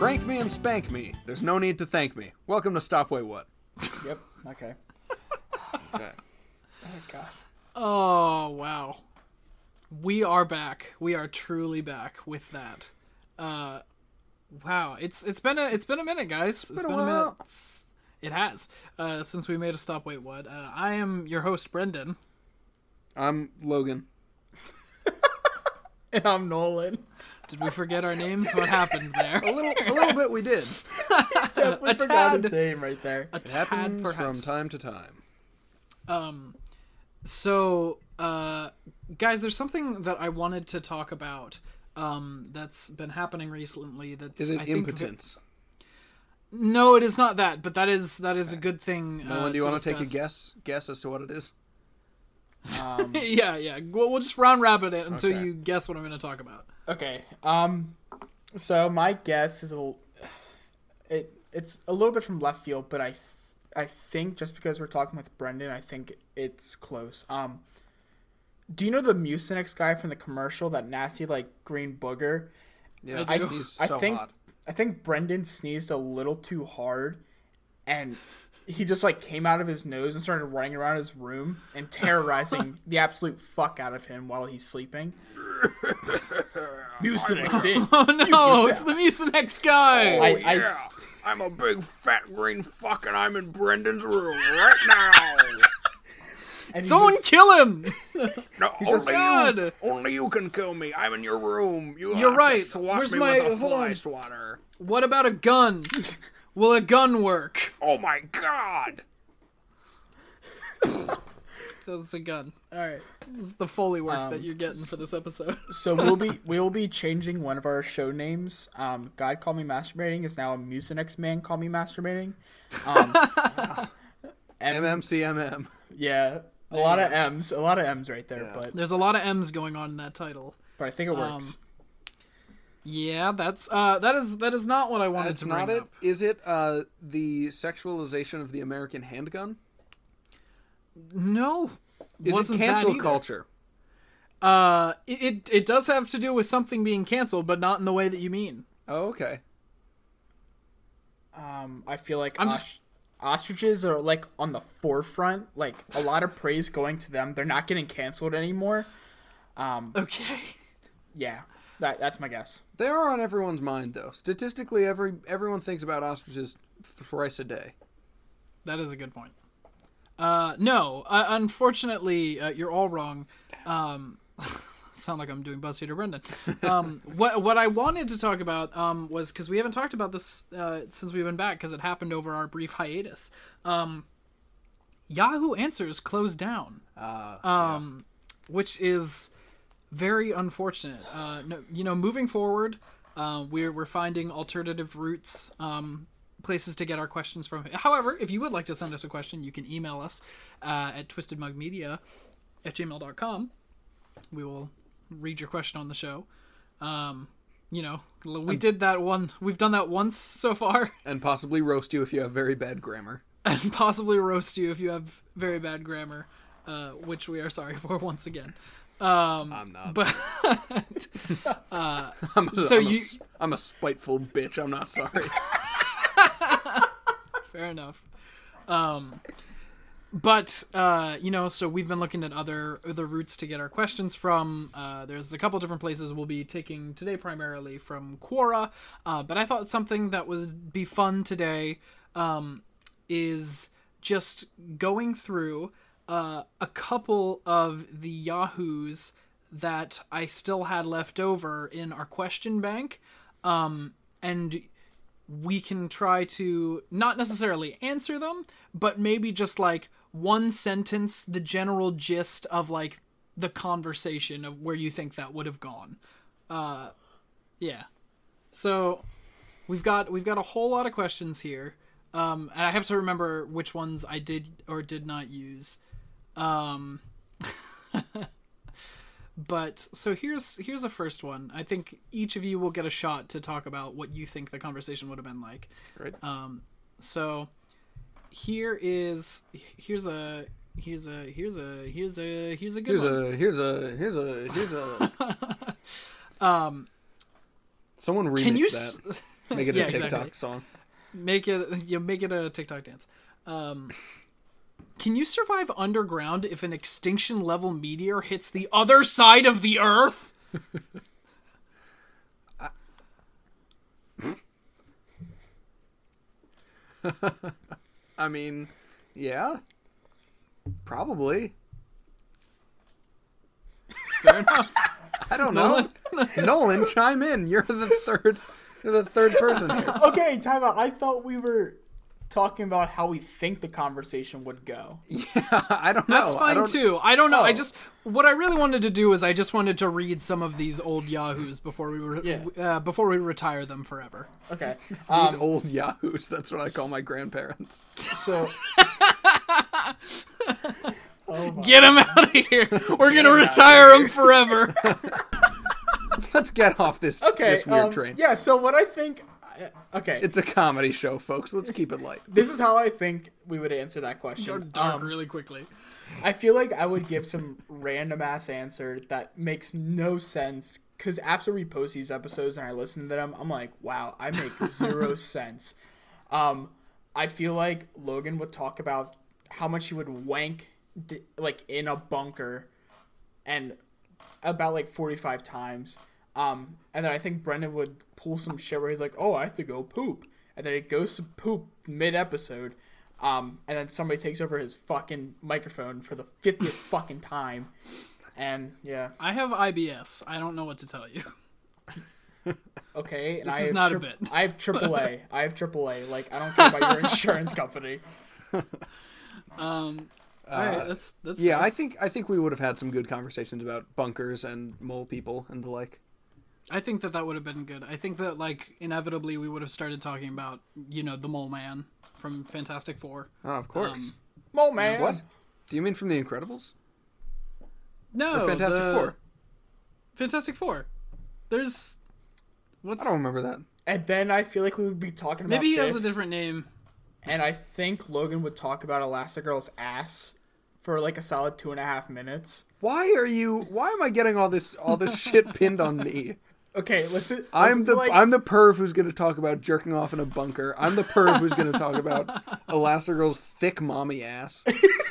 Frank me and spank me. There's no need to thank me. Welcome to Stop Wait What. Yep. Okay. Okay. Oh god. Oh, wow. We are back. We are truly back with that. Wow. It's been a minute, guys. It's been a minute. It has. Since we made a Stop Wait What. I am your host, Brendan. I'm Logan. And I'm Nolan. Did we forget our names? What happened there? A little bit we did. Definitely A forgot his tad. name right there. A It tad, happens from perhaps. time to time. So, guys, there's something that I wanted to talk about that's been happening recently. That's Is it I think impotence? No, it is not that, but that is a good thing. Nolan, do you want to take a discuss. guess as to what it is? Yeah. We'll just round rabbit it until Okay. you guess what I'm going to talk about. Okay. So my guess is it's a little bit from left field, but I think just because we're talking with Brendan, I think it's close. Do you know the Mucinex guy from the commercial, that nasty like green booger? Yeah, I do. he's so hot. I think Brendan sneezed a little too hard, and he just like came out of his nose and started running around his room and terrorizing the absolute fuck out of him while he's sleeping. Mucinex in. Oh no, it's the Mucinex guy. I'm a big fat green fuck and I'm in Brendan's room right now. And he Someone just- kill him! No, just- God. only you can kill me. I'm in your room. You're have to right. swat Where's me my- with a hold fly on. swatter? What about a gun? Will a gun work? Oh my god. So it's a gun. All right, this is the Foley work that you're getting for this episode. So we'll be changing one of our show names. God Call Me Masturbating is now a Mucinex Man Call Me Masturbating. MMCMM. Yeah, a lot of M's right there, Yeah. but There's a lot of M's going on in that title. I think it works. Yeah, that is not what I wanted That's to bring not it. up. Is it the sexualization of the American handgun? No, Is wasn't it that cancel either. culture? It does have to do with something being canceled, but not in the way that you mean. Oh, okay. I feel like I'm just- ostriches are like on the forefront. Like a lot of praise going to them. They're not getting canceled anymore. Okay. Yeah, that's my guess. They are on everyone's mind, though. Statistically, everyone thinks about ostriches thrice a day. That That is a good point. No, unfortunately, you're all wrong. Sound like I'm doing BuzzFeed or Brendan. What I wanted to talk about was, because we haven't talked about this since we've been back, because it happened over our brief hiatus. Yahoo Answers closed down, which is very unfortunate. Moving forward, we're finding alternative routes. Places to get our questions from. However, if you would like to send us a question, you can email us at twistedmugmedia@gmail.com. We will read your question on the show. We did that one. We've done that once so far, And possibly roast you if you have very bad grammar. and possibly roast you if you have very bad grammar, which we are sorry for once again. I'm not. But I'm a spiteful bitch. I'm not sorry. fair enough. So we've been looking at other routes to get our questions from. There's a couple different places we'll be taking today, primarily from Quora. But I thought something that would be fun today is just going through a couple of the Yahoos that I still had left over in our question bank. And we can try to not necessarily answer them, but maybe just like one sentence, the general gist of like the conversation of where you think that would have gone. Yeah. So we've got a whole lot of questions here. And I have to remember which ones I did or did not use. But so here's a first one. I think each of you will get a shot to talk about what you think the conversation would have been like. Great. So here's a good one. Someone remix Can you that. Make it Yeah, a TikTok exactly. song. Make it a TikTok dance. Can you survive underground if an extinction level meteor hits the other side of the Earth? I mean, yeah, probably. Fair enough. I don't know. Nolan, chime in. You're the third person here. Okay, time out. I thought we were talking about how we think the conversation would go. Yeah, I don't know. That's fine too. I don't know. Oh. What I really wanted to do is I just wanted to read some of these old Yahoos before we before we retire them forever. Okay. These old yahoos. That's what I call my grandparents. So. Oh my. Get them out of here. We're gonna retire them forever. Let's get off this weird train. Yeah, so what I think. Okay. It's a comedy show, folks. Let's keep it light. This is how I think we would answer that Go question. dark really quickly. I feel like I would give some random ass answer that makes no sense. Because after we post these episodes and I listen to them, I'm like, wow, I make zero sense. I feel like Logan would talk about how much he would wank in a bunker and about 45 times. And then I think Brendan would pull some shit where he's like, oh, I have to go poop. And then he goes to poop mid-episode. And then somebody takes over his fucking microphone for the 50th fucking time. And, yeah. I have IBS. I don't know what to tell you. Okay. And This I is have not a bit. I have AAA. I don't care about your insurance company. All right, that's Yeah, fair. I think we would have had some good conversations about bunkers and mole people and the like. I think that would have been good. I think that inevitably we would have started talking about the Mole Man from Fantastic Four. Oh, of course. Mole man. What? Do you mean from The Incredibles? No, Or Fantastic Four? Fantastic Four. There's I don't remember that. And then I feel like we would be talking about maybe he this, has a different name. and I think Logan would talk about Elastigirl's ass for a solid 2.5 minutes. Why am I getting all this shit pinned on me? Okay, listen. I'm the perv who's going to talk about jerking off in a bunker. I'm the perv who's going to talk about Elastigirl's thick mommy ass.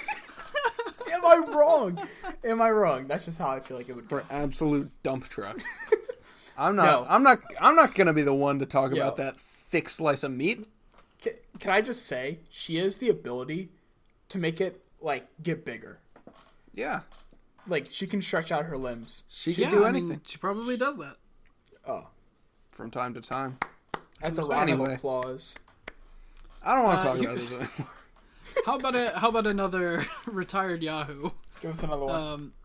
Am I wrong? Am I wrong? That's just how I feel like it would go. For absolute dump truck. I'm No. not going to be the one to talk Yo. about that thick slice of meat. Can I just say, she has the ability to make it, get bigger. Yeah. She can stretch out her limbs. She can do I mean, anything she probably does that. Oh, from time to time. that's a round Anyway. of applause. I don't want to talk you- about this anymore. How about another retired Yahoo? Give us another one.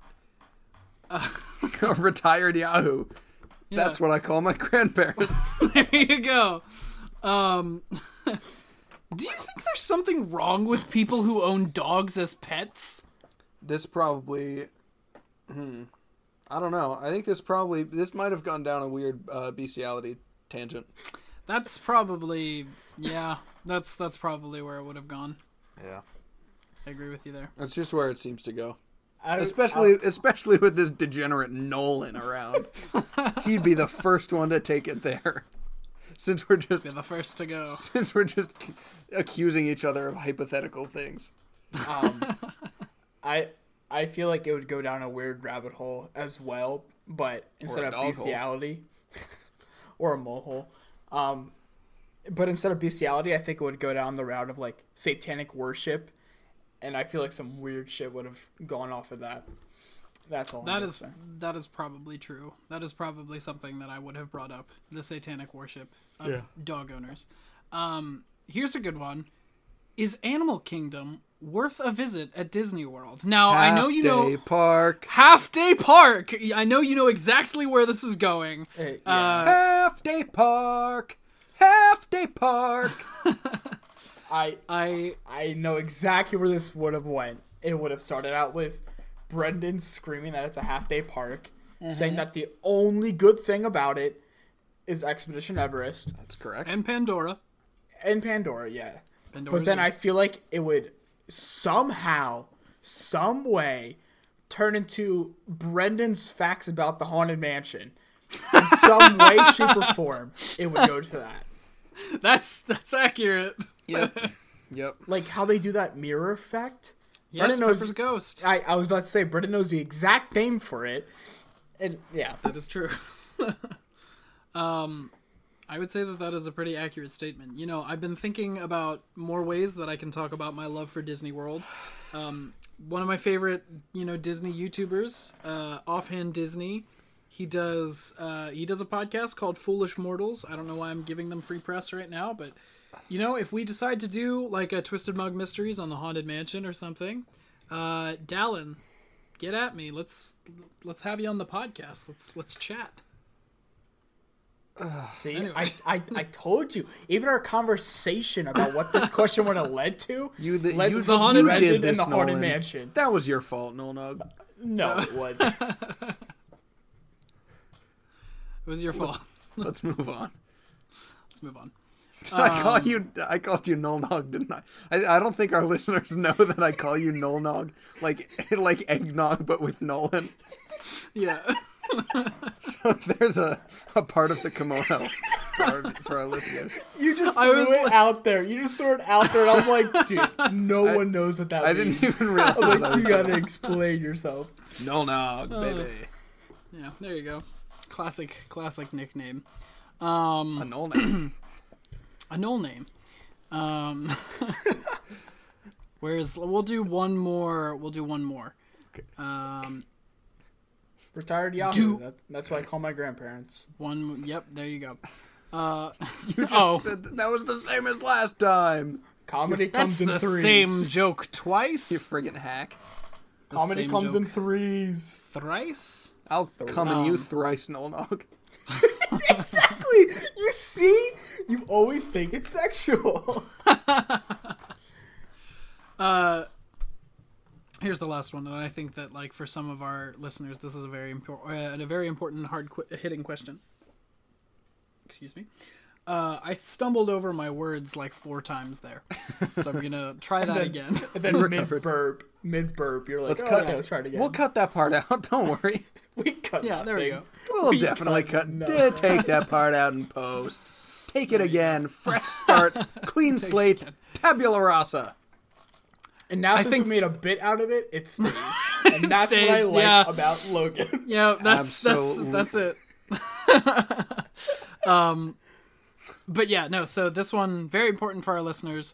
A retired Yahoo. Yeah. That's what I call my grandparents. There you go. Do you think there's something wrong with people who own dogs as pets? This probably... I don't know. I think this might have gone down a weird bestiality tangent. That's probably that's probably where it would have gone. Yeah. I agree with you there. That's just where it seems to go. I- Especially with this degenerate Nolan around. He'd be the first one to take it there. Since we're just Be the first to go. accusing each other of hypothetical things. I feel like it would go down a weird rabbit hole as well, but instead a of dog hole. bestiality or a mole hole, but instead of bestiality, I think it would go down the route of satanic worship, and I feel like some weird shit would have gone off of that. That's all. That is probably true. That is probably something that I would have brought up. The satanic worship of dog owners. Here's a good one. Is Animal Kingdom worth a visit at Disney World? Now, I know you know... Half-day park. Half-day park! I know you know exactly where this is going. Yeah. Half-day park. Half-day park. I know exactly where this would have went. It would have started out with Brendan screaming that it's a half-day park, saying that the only good thing about it is Expedition Everest That's correct. And Pandora. and Pandora, yeah. Pandora's But then good. I feel like it would somehow, some way, turn into Brendan's facts about the Haunted Mansion. In some way, shape, or form, it would go to that. That's accurate. Yep. Like how they do that mirror effect. Yes, Brendan knows- Pepper's Ghost. I was about to say, Brendan knows the exact name for it. And yeah. That is true. I would say that is a pretty accurate statement. You know, I've been thinking about more ways that I can talk about my love for Disney World. One of my favorite, Disney YouTubers, Offhand Disney, he does a podcast called Foolish Mortals. I don't know why I'm giving them free press right now, but if we decide to do like a Twisted Mug Mysteries on the Haunted Mansion or something, Dallin, get at me. Let's have you on the podcast. Let's chat. See, Anyway. I told you. Even our conversation about what this question would have led to. Led to the Haunted Mansion did this, and the Haunted Nolan. Mansion. That was your fault, Nolnog. No, it wasn't. It was your fault. Let's move on. Let's move on. I called you Nolnog, didn't I? I don't think our listeners know that I call you Nolnog, like eggnog, but with Nolan. Yeah. So there's a part of the kimono for our listeners. You just I threw was it like- out there. You just threw it out there, and I'm like, dude, no one knows what that I means. didn't even realize I'm what I like, was you gotta explain yourself. Nolnog, baby. Yeah, there you go. Classic nickname. A Nolnog. A null name. Whereas we'll do one more. Okay. Retired Yahoo. That's what I call my grandparents. Yep, there you go. You just said that was the same as last time. Comedy That's comes in the threes. same joke twice. You friggin' hack. Comedy same comes in joke. threes. Thrice? I'll come and you thrice, Nolnog. Exactly. You see, you always think it's sexual. Here's the last one, and I think that like for some of our listeners, this is a very important hitting question. Excuse me. I stumbled over my words like 4 times there, so I'm gonna try that again. And then recovered. mid burp, you're like, Let's let's try it again. We'll cut that part out. Don't worry. We cut. Yeah, that there we thing. go. We'll We definitely cut cut. Take that part out in post. Take it again. Fresh start. Clean slate. Tabula rasa. And now since think- we made a bit out of it, it stays. And that's what I stays, like yeah. about Logan. Yeah, that's it. But yeah, no. So this one very important for our listeners.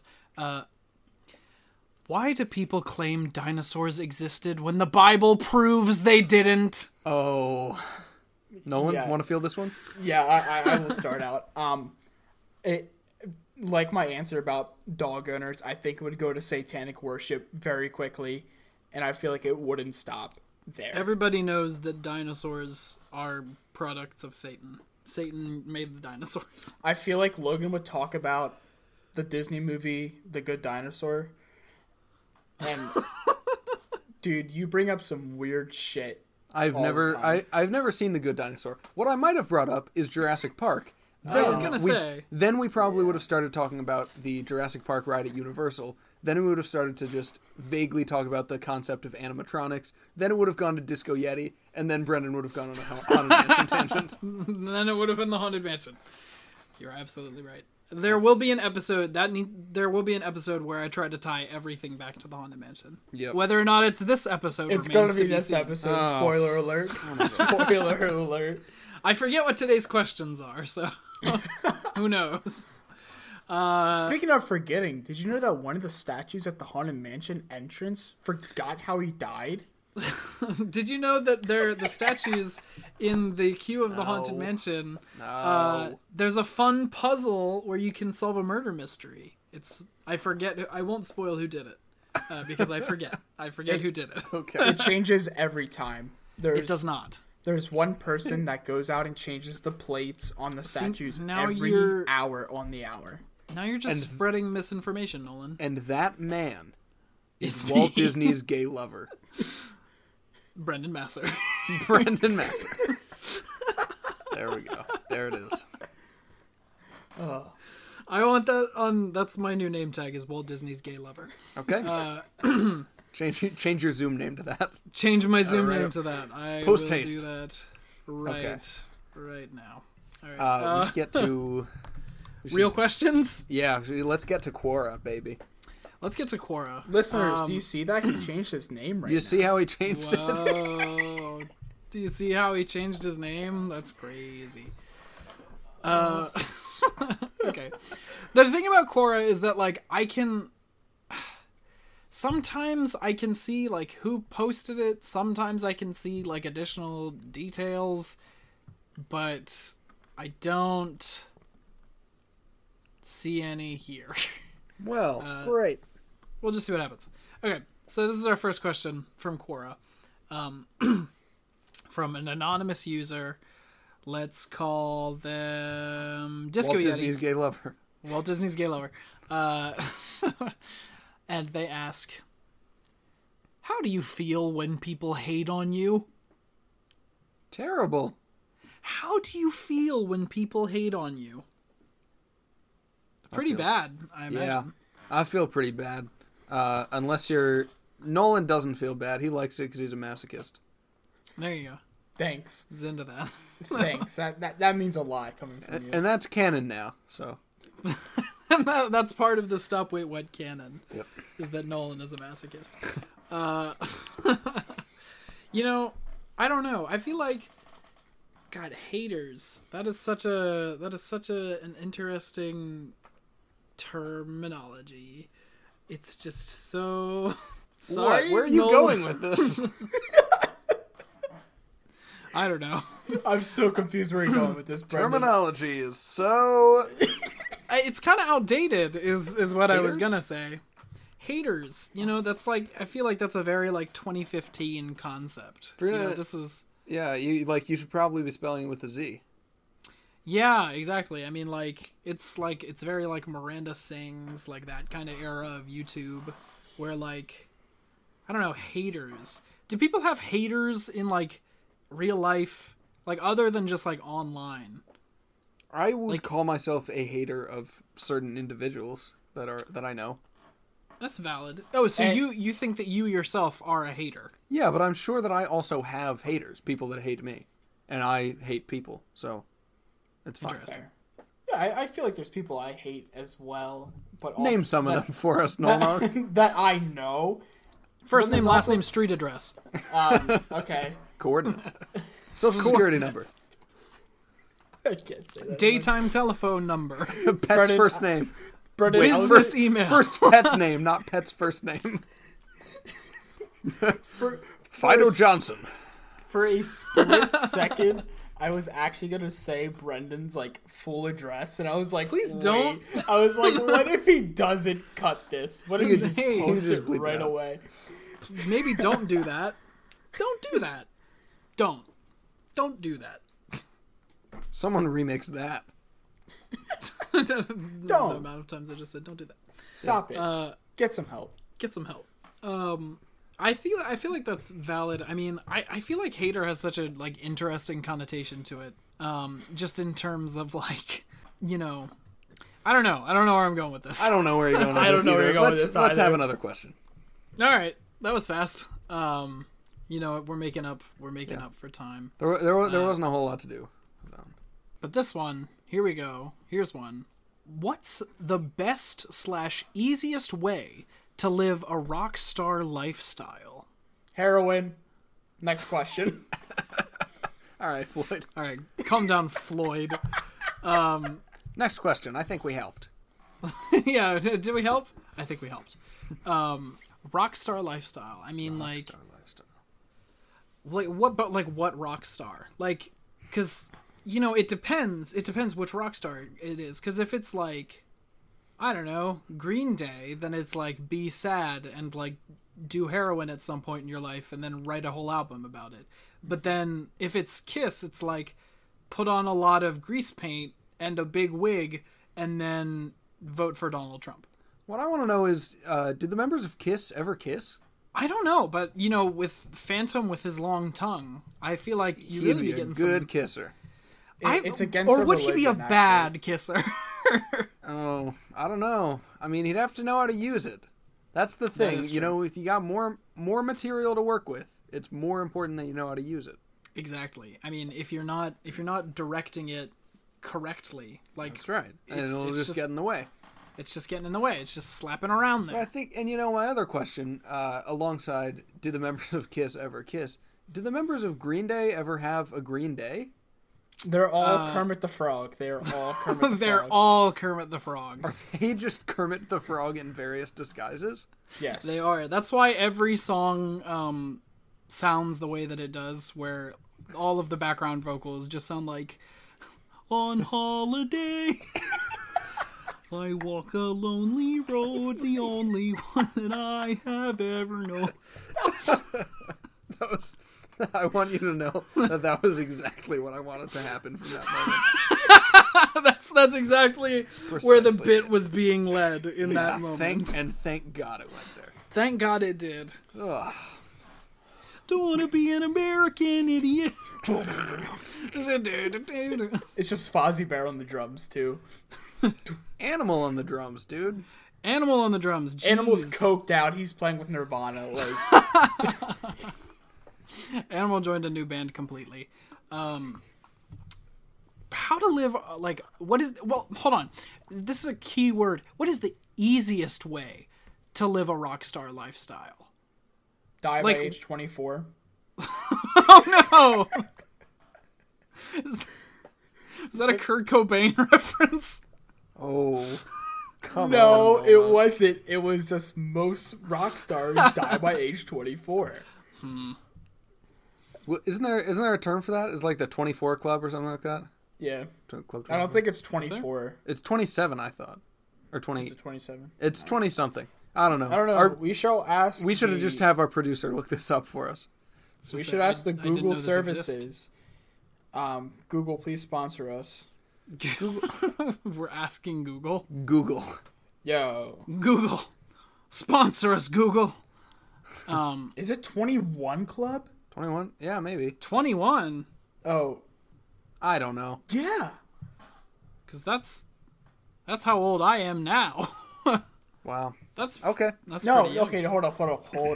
Why do people claim dinosaurs existed when the Bible proves they didn't? Oh. Nolan, Yeah. want to feel this one? Yeah, I will start out. It like my answer about dog owners, I think it would go to satanic worship very quickly, and I feel like it wouldn't stop there. Everybody knows that dinosaurs are products of Satan. Satan made the dinosaurs. I feel like Logan would talk about the Disney movie The Good Dinosaur. And dude, you bring up some weird shit. I've all the never time. I've never seen The Good Dinosaur. What I might have brought up is Jurassic Park. I was gonna say. Then we probably would have started talking about the Jurassic Park ride at Universal. Then we would have started to just vaguely talk about the concept of animatronics. Then it would have gone to Disco Yeti, and then Brendan would have gone on a Haunted Mansion tangent. And then it would have been the Haunted Mansion. You're absolutely right. There will be an episode where I try to tie everything back to the Haunted Mansion. Yep. Whether or not it's this episode, It's remains gonna be to this seen. episode. Oh, Spoiler alert. Spoiler alert. I forget what today's questions are, so who knows? Speaking of forgetting, did you know that one of the statues at the Haunted Mansion entrance forgot how he died? Did you know that the statues in the queue of the Haunted Mansion? There's a fun puzzle where you can solve a murder mystery. I forget. I won't spoil who did it because I forget. I forget who did it. Okay. It changes every time. It does not. There's one person that goes out and changes the plates on the statues now every you're- hour on the hour. Now you're just spreading misinformation, Nolan. And that man is It's Walt me. Disney's gay lover, Brendan Masser. Brendan Masser. There we go. There it is. I want that on. That's my new name tag is Walt Disney's gay lover. Okay. Change your Zoom name to that. Change my Zoom Alright. name to that. I Post will haste. do that right right now. All right. We should get to Real questions? Yeah, let's get to Quora, baby. Let's get to Quora. Listeners, do you see that he changed his name right Do you see how he changed it? Whoa. Do you see how he changed his name? That's crazy. Okay. The thing about Quora is that, like, sometimes I can see, like, who posted it. Sometimes I can see, like, additional details. But I don't see any here. Well, great. We'll just see what happens. Okay, so this is our first question from Quora. From an anonymous user. Let's call them Disco Walt Yeti. Disney's gay lover. Walt Disney's gay lover. And they ask, how do you feel when people hate on you? Terrible. How do you feel when people hate on you? Pretty bad, I imagine. Yeah, I feel pretty bad. Unless you're... Nolan doesn't feel bad. He likes it because he's a masochist. There you go. Thanks. He's into that. Thanks. That means a lot coming from you. And that's canon now, so... That's part of the Stop Wait What canon. Yep. Is that Nolan is a masochist. I don't know. I feel like, God, haters. That is such an interesting terminology. It's just so. Sorry, what? Where are you Nolan. going with this? I don't know. I'm so confused where you're going with this, Brendan. Terminology is so... It's kind of outdated, is what I was Haters? gonna say. Haters, that's like, I feel like that's a very, like, 2015 concept. This is... Yeah, you should probably be spelling it with a Z. Yeah, exactly. I mean, it's very, like, Miranda Sings, like, that kind of era of YouTube, where, like, I don't know, haters. Do people have haters in, like, real life, like, other than just, like, online? I would call myself a hater of certain individuals that I know. That's valid. Oh, so you think that you yourself are a hater? Yeah, but I'm sure that I also have haters, people that hate me, and I hate people, so it's fine. Interesting. Yeah, I feel like there's people I hate as well. But also Name some of them for us, Nolan. that I know. First But name, there's last also- name, street address. Okay. Coordinates. Social security number. I can't say that. Daytime telephone number. Pet's Brennan, first name. Brendan, Wait, I was first email. First pet's name, not pet's first name. Fido Johnson. for a split second, I was actually gonna say Brendan's like full address, and I was like, Please wait. don't. I was like, what if he doesn't cut this? What if he just Hey, posts just it bleep it right out. away? Maybe don't do that. Don't do that. Don't do that. Someone remix that. The Don't. amount of times I just said don't do that. Stop it. Get some help. Get some help. I feel like that's valid. I mean, I feel like hater has such a like interesting connotation to it. Just in terms of like, I don't know where I'm going with this. I don't know where you're going with I don't this know where either. you're going with Let's this have either. another question. All right, that was fast. We're making up for time. There wasn't a whole lot to do. But this one, here we go. Here's one. What's the best / easiest way to live a rock star lifestyle? Heroin. Next question. All right, Floyd. All right, calm down, Floyd. Next question. I think we helped. Yeah, did we help? I think we helped. Rock star lifestyle. I mean, Rockstar lifestyle. what rock star? Like, because it depends. It depends which rock star it is. Because if it's like, I don't know, Green Day, then it's like be sad and like do heroin at some point in your life and then write a whole album about it. But then if it's Kiss, it's like put on a lot of grease paint and a big wig and then vote for Donald Trump. What I want to know is, did the members of Kiss ever kiss? I don't know, but with Phantom with his long tongue, I feel like you He'd really be be a getting good some. kisser. It's against or the would he be a religion, bad kisser? Oh, I don't know. I mean, he'd have to know how to use it. That's the thing. is true. If you got more material to work with, it's more important that you know how to use it. Exactly. I mean, if you're not directing it correctly, like That's right. And It's- it'll it's just just- get in the way. it's just getting in the way. It's just slapping around But I there. think, and you know, my other question, alongside, do the members of Kiss ever kiss? Do the members of Green Day ever have a Green Day? They're all Kermit the Frog. They're all Kermit the They're Frog. all Kermit the Frog. Are they just Kermit the Frog in various disguises? Yes. They are. That's why every song sounds the way that it does, where all of the background vocals just sound like, on holiday, I walk a lonely road, the only one that I have ever known. That was. I want you to know that was exactly what I wanted to happen from that moment. That's exactly where the Precisely bit it. was being led in that moment. Thank God it went there. Thank God it did. Ugh. Don't want to be an American idiot. It's just Fozzie Bear on the drums too. Animal on the drums, dude. Animal on the drums. Jeez. Animal's coked out. He's playing with Nirvana. Like Animal joined a new band completely. How to live, hold on. This is a key word. What is the easiest way to live a rock star lifestyle? die Like- by age 24. Oh no! Is that a Kurt Cobain reference? Oh, come No, on. it Nolan. wasn't. It was just most rock stars die by age 24. Well, isn't there a term for that? Is like the 24 Club or something like that? Yeah. Club 24? I don't think it's 24. It's 27. I thought, or 20. Is it 27? It's 20 something. I don't know. I don't know. We shall ask. We should have just have our producer look this up for us. We Just should say, ask the I didn't know Google this services. Google, please sponsor us. We're asking Google. Google. Yo, Google, sponsor us, Google. is it 21 Club? 21? Yeah, maybe. 21, Oh, I don't know. yeah. because that's how old I am now. Wow. That's Okay. that's No, pretty young. okay, hold up.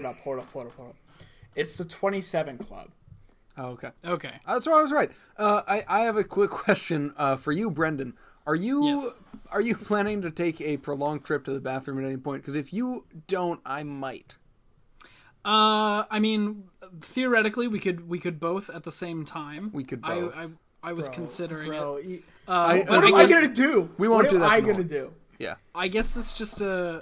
It's the 27 Club. Oh, okay. Okay. So I was right. I have a quick question for you, Brendan. Are you Yes. planning to take a prolonged trip to the bathroom at any point? Because if you don't, I might. I mean, theoretically, we could both at the same time. We could both. I was considering it. Bro, I- what am I I guess- gonna do? we won't what do that am I tomorrow. gonna do? Yeah. I guess it's just a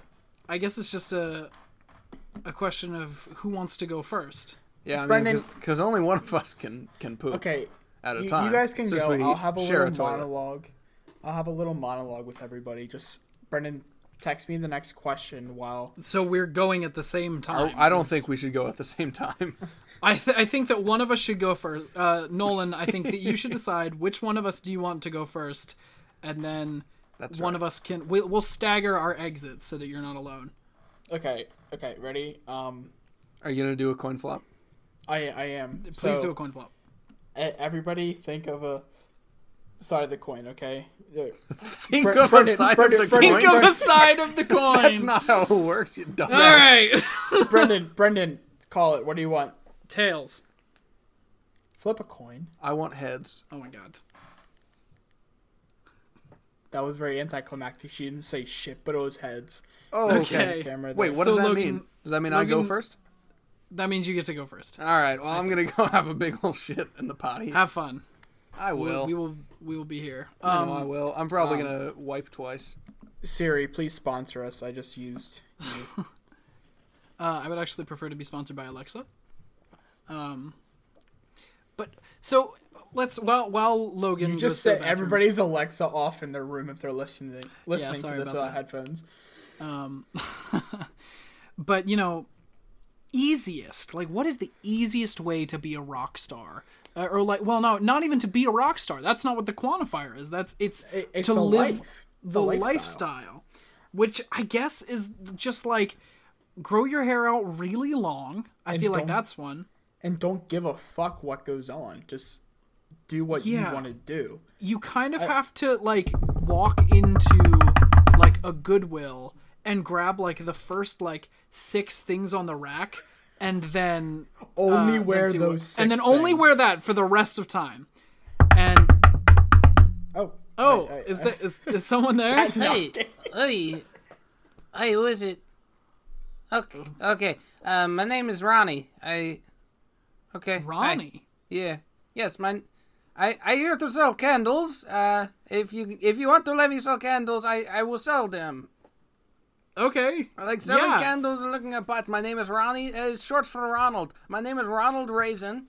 question of who wants to go first. Yeah, I mean, Brendan- because only one of us can poop Okay, at a you time. guys can since go. we I'll have a share little toilet. monologue. I'll have a little monologue with everybody. Just Brendan, text me the next question while. So we're going at the same time. I don't think we should go at the same time. I think that one of us should go first. Nolan, I think that you should decide which one of us do you want to go first, and then That's one right. of us can. We'll stagger our exits so that you're not alone. Okay, ready? Are you gonna do a coin flop? I am. Please So, do a coin flop. Everybody, think of a side of the coin. Okay. Think Bre- of Brendan- a side Brendan- of the Brendan- coin. Think of a side of the coin. That's not how it works, you dumbass. All right. Brendan, call it. What do you want? Tails. Flip a coin. I want heads. Oh my god. That was very anticlimactic. She didn't say shit, but it was heads. Oh, Okay. Camera Wait, there. what So does that Logan- mean? Does that mean I go Logan- first? That means you get to go first. All right. Well, I'm gonna go have a big old shit in the potty. Have fun. I will. We will be here. I know I will. I'm probably gonna wipe twice. Siri, please sponsor us. I just used you. I would actually prefer to be sponsored by Alexa. But so let's while Logan You goes just to the set bathroom, everybody's Alexa off in their room if they're listening to sorry this about without that. headphones. But easiest. Like, what is the easiest way to be a rock star? Or like, well, no, not even to be a rock star. That's not what the quantifier is. It's It's to the live life. the The lifestyle, which I guess is just like grow your hair out really long. I And feel like don't- that's one. And don't give a fuck what goes on. Just do what you Yeah. want to do. You kind of have to like walk into like a Goodwill and grab like the first like 6 things on the rack and then Only wear see those what- 6 and then only things. wear that for the rest of time. And Oh, is someone there? Hey, who is it? Okay. My name is Ronnie. Okay. Ronnie. Hi. Yeah. Yes, I here to sell candles. If you want to let me sell candles, I will sell them. Okay. I like selling Yeah. candles and looking at butts. My name is Ronnie. It's short for Ronald. My name is Ronald Raisin.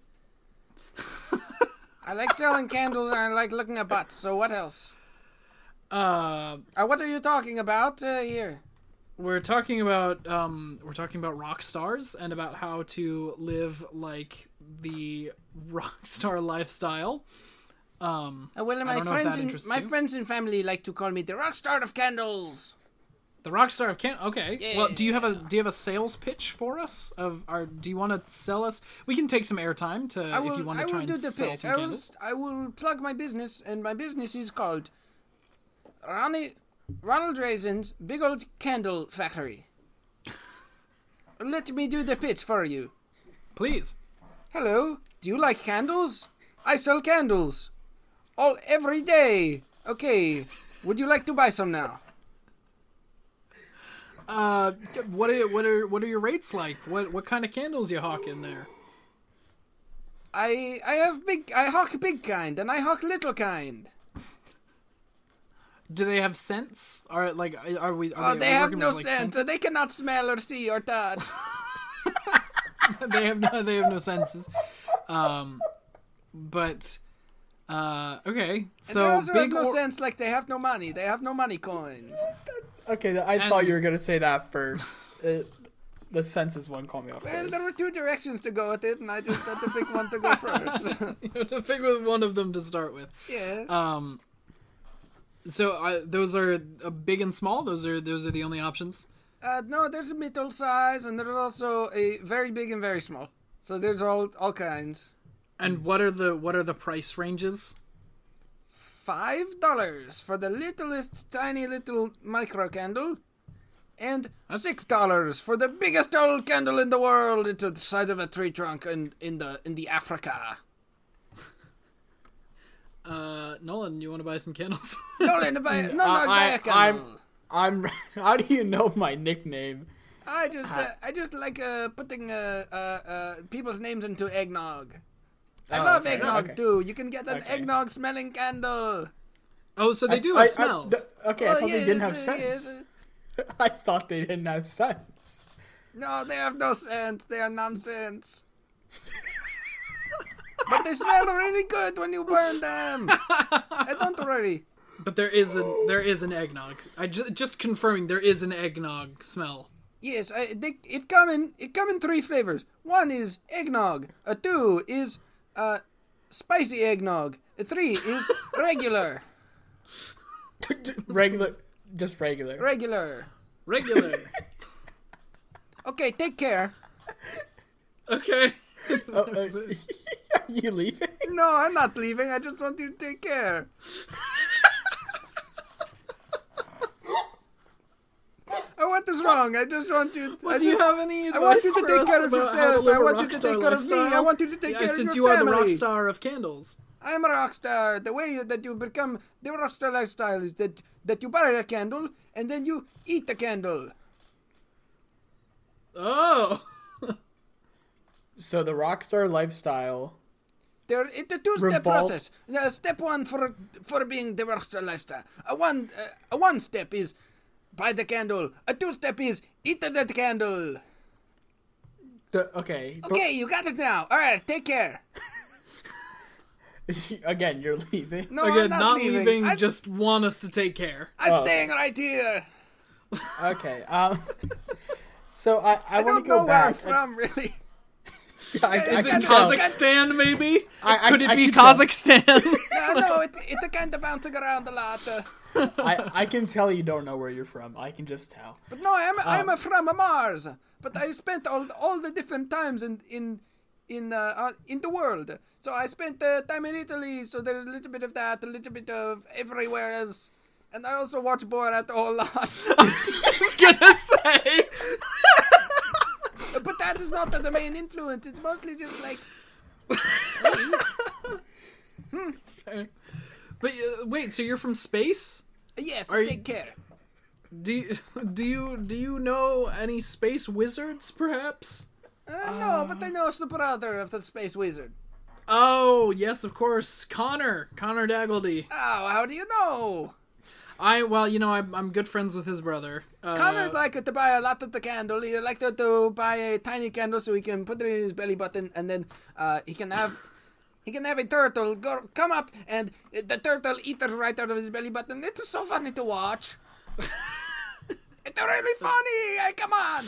I like selling candles and I like looking at butts. So what else? What are you talking about here? We're talking about rock stars and about how to live like the rock star lifestyle. Well, I don't know if that interests my you. friends and family like to call me the rock star of candles. The rock star of can. Okay. Yeah. Well, do you have a sales pitch for us? Do you want to sell us? We can take some airtime if you want to try and sell some candles. I will plug my business, and my business is called Ronald Raisin's Big Old Candle Factory. Let me do the pitch for you. Please. Hello, do you like candles? I sell candles. Every day. Okay, would you like to buy some now? What are your rates like? What kind of candles you hawking there? I hawk big kind, and I hawk little kind. Do they have scents? Are we? They have no scent. They cannot smell or see or touch. They have no senses. But okay. So And they also have no or- sense. Like they have no money. They have no money coins. Okay, I thought you were gonna say that first. The census one caught me off Well, guard. there were two directions to go with it, and I just had to pick one to go first. You have to pick with one of them to start with. Yes. So those are big and small. Those are the only options. No, there's a middle size, and there's also a very big and very small. So there's all kinds. And what are the price ranges? $5 for the littlest, tiny little micro candle, and $6 for the biggest old candle in the world. It's the size of a tree trunk in the Africa. Nolan, you want to buy some candles? Nolan, buy a candle. I'm. How do you know my nickname? I just like putting people's names into eggnog. I love okay, eggnog okay. too. You can get an Okay. eggnog smelling candle. Oh, so they do have smells. I thought they didn't have sense. yes. I thought they didn't have sense. No, they have no sense. They are nonsense. But they smell really good when you burn them. I don't worry. But there is an eggnog. Just confirming there is an eggnog smell. Yes, it come in 3 flavors. 1 is eggnog. 2 is spicy eggnog. 3 is regular. Just regular. Regular. Okay, take care. Okay. Are you leaving? No, I'm not leaving. I just want you to take care. Oh, what is wrong? I just want you. Do you have any advice I want you to for take us care of about how to yourself. live I a want you rock to star take care of me. lifestyle? I want you to take care of Since your you family. are the rock star of candles. I'm a rock star. The way that you become the rock star lifestyle is that you buy a candle and then you eat the candle. Oh. So the rockstar lifestyle. It's a 2-step process. Step 1 for being the rock star lifestyle. A one step is buy the candle. A 2-step is eat the candle. Okay. Okay, you got it now. All right, take care. Again, you're leaving. No, Again, I'm not leaving. leaving. Just want us to take care. I'm staying right here. Okay. So I I want don't to know go where I'm back. from, really. I Is it can tell. tell. Kazakhstan, maybe? Could it I be can tell. Kazakhstan? No, it's kind of bouncing around a lot. I can tell you don't know where you're from. I can just tell. But no, I'm from Mars. But I spent all the different times in the world. So I spent time in Italy. So there's a little bit of that, a little bit of everywhere else. And I also watch Borat a whole lot. I was gonna say. But that is not the main influence. It's mostly just like. But wait, so you're from space? Yes, Are you- take care. Do you know any space wizards, perhaps? No, but I know it's the brother of the space wizard. Oh, yes, of course. Connor Daggledy. Oh, how do you know? I'm good friends with his brother. Connor'd like to buy a lot of the candle. He'd like to buy a tiny candle so he can put it in his belly button, and then he can have a turtle come up, and the turtle eat it right out of his belly button. It's so funny to watch. It's really funny. Hey, come on.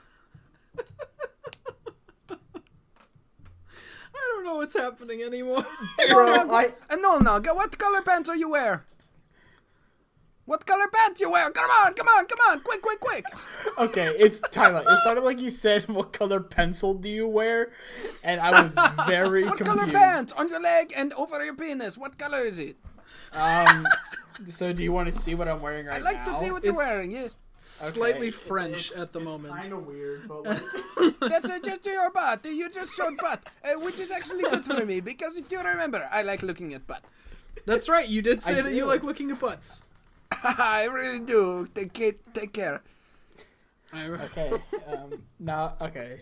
I don't know what's happening anymore. Bro, No, what color pants are you wearing? What color pants you wear? Come on, quick. okay, it's Tyler. It sounded like you said, "What color pencil do you wear?" And I was very What confused. color pants? On your leg and over your penis. What color is it? So do you want to see what I'm wearing right I like now? to see what you're It's- wearing, yes. Slightly French at the moment. Kind of weird, but like, That's just your butt. You just showed butt, which is actually good for me, because if you remember, I like looking at butt. That's right. You did say I that you do. like looking at butts. I really do. Take care. okay. Now, okay.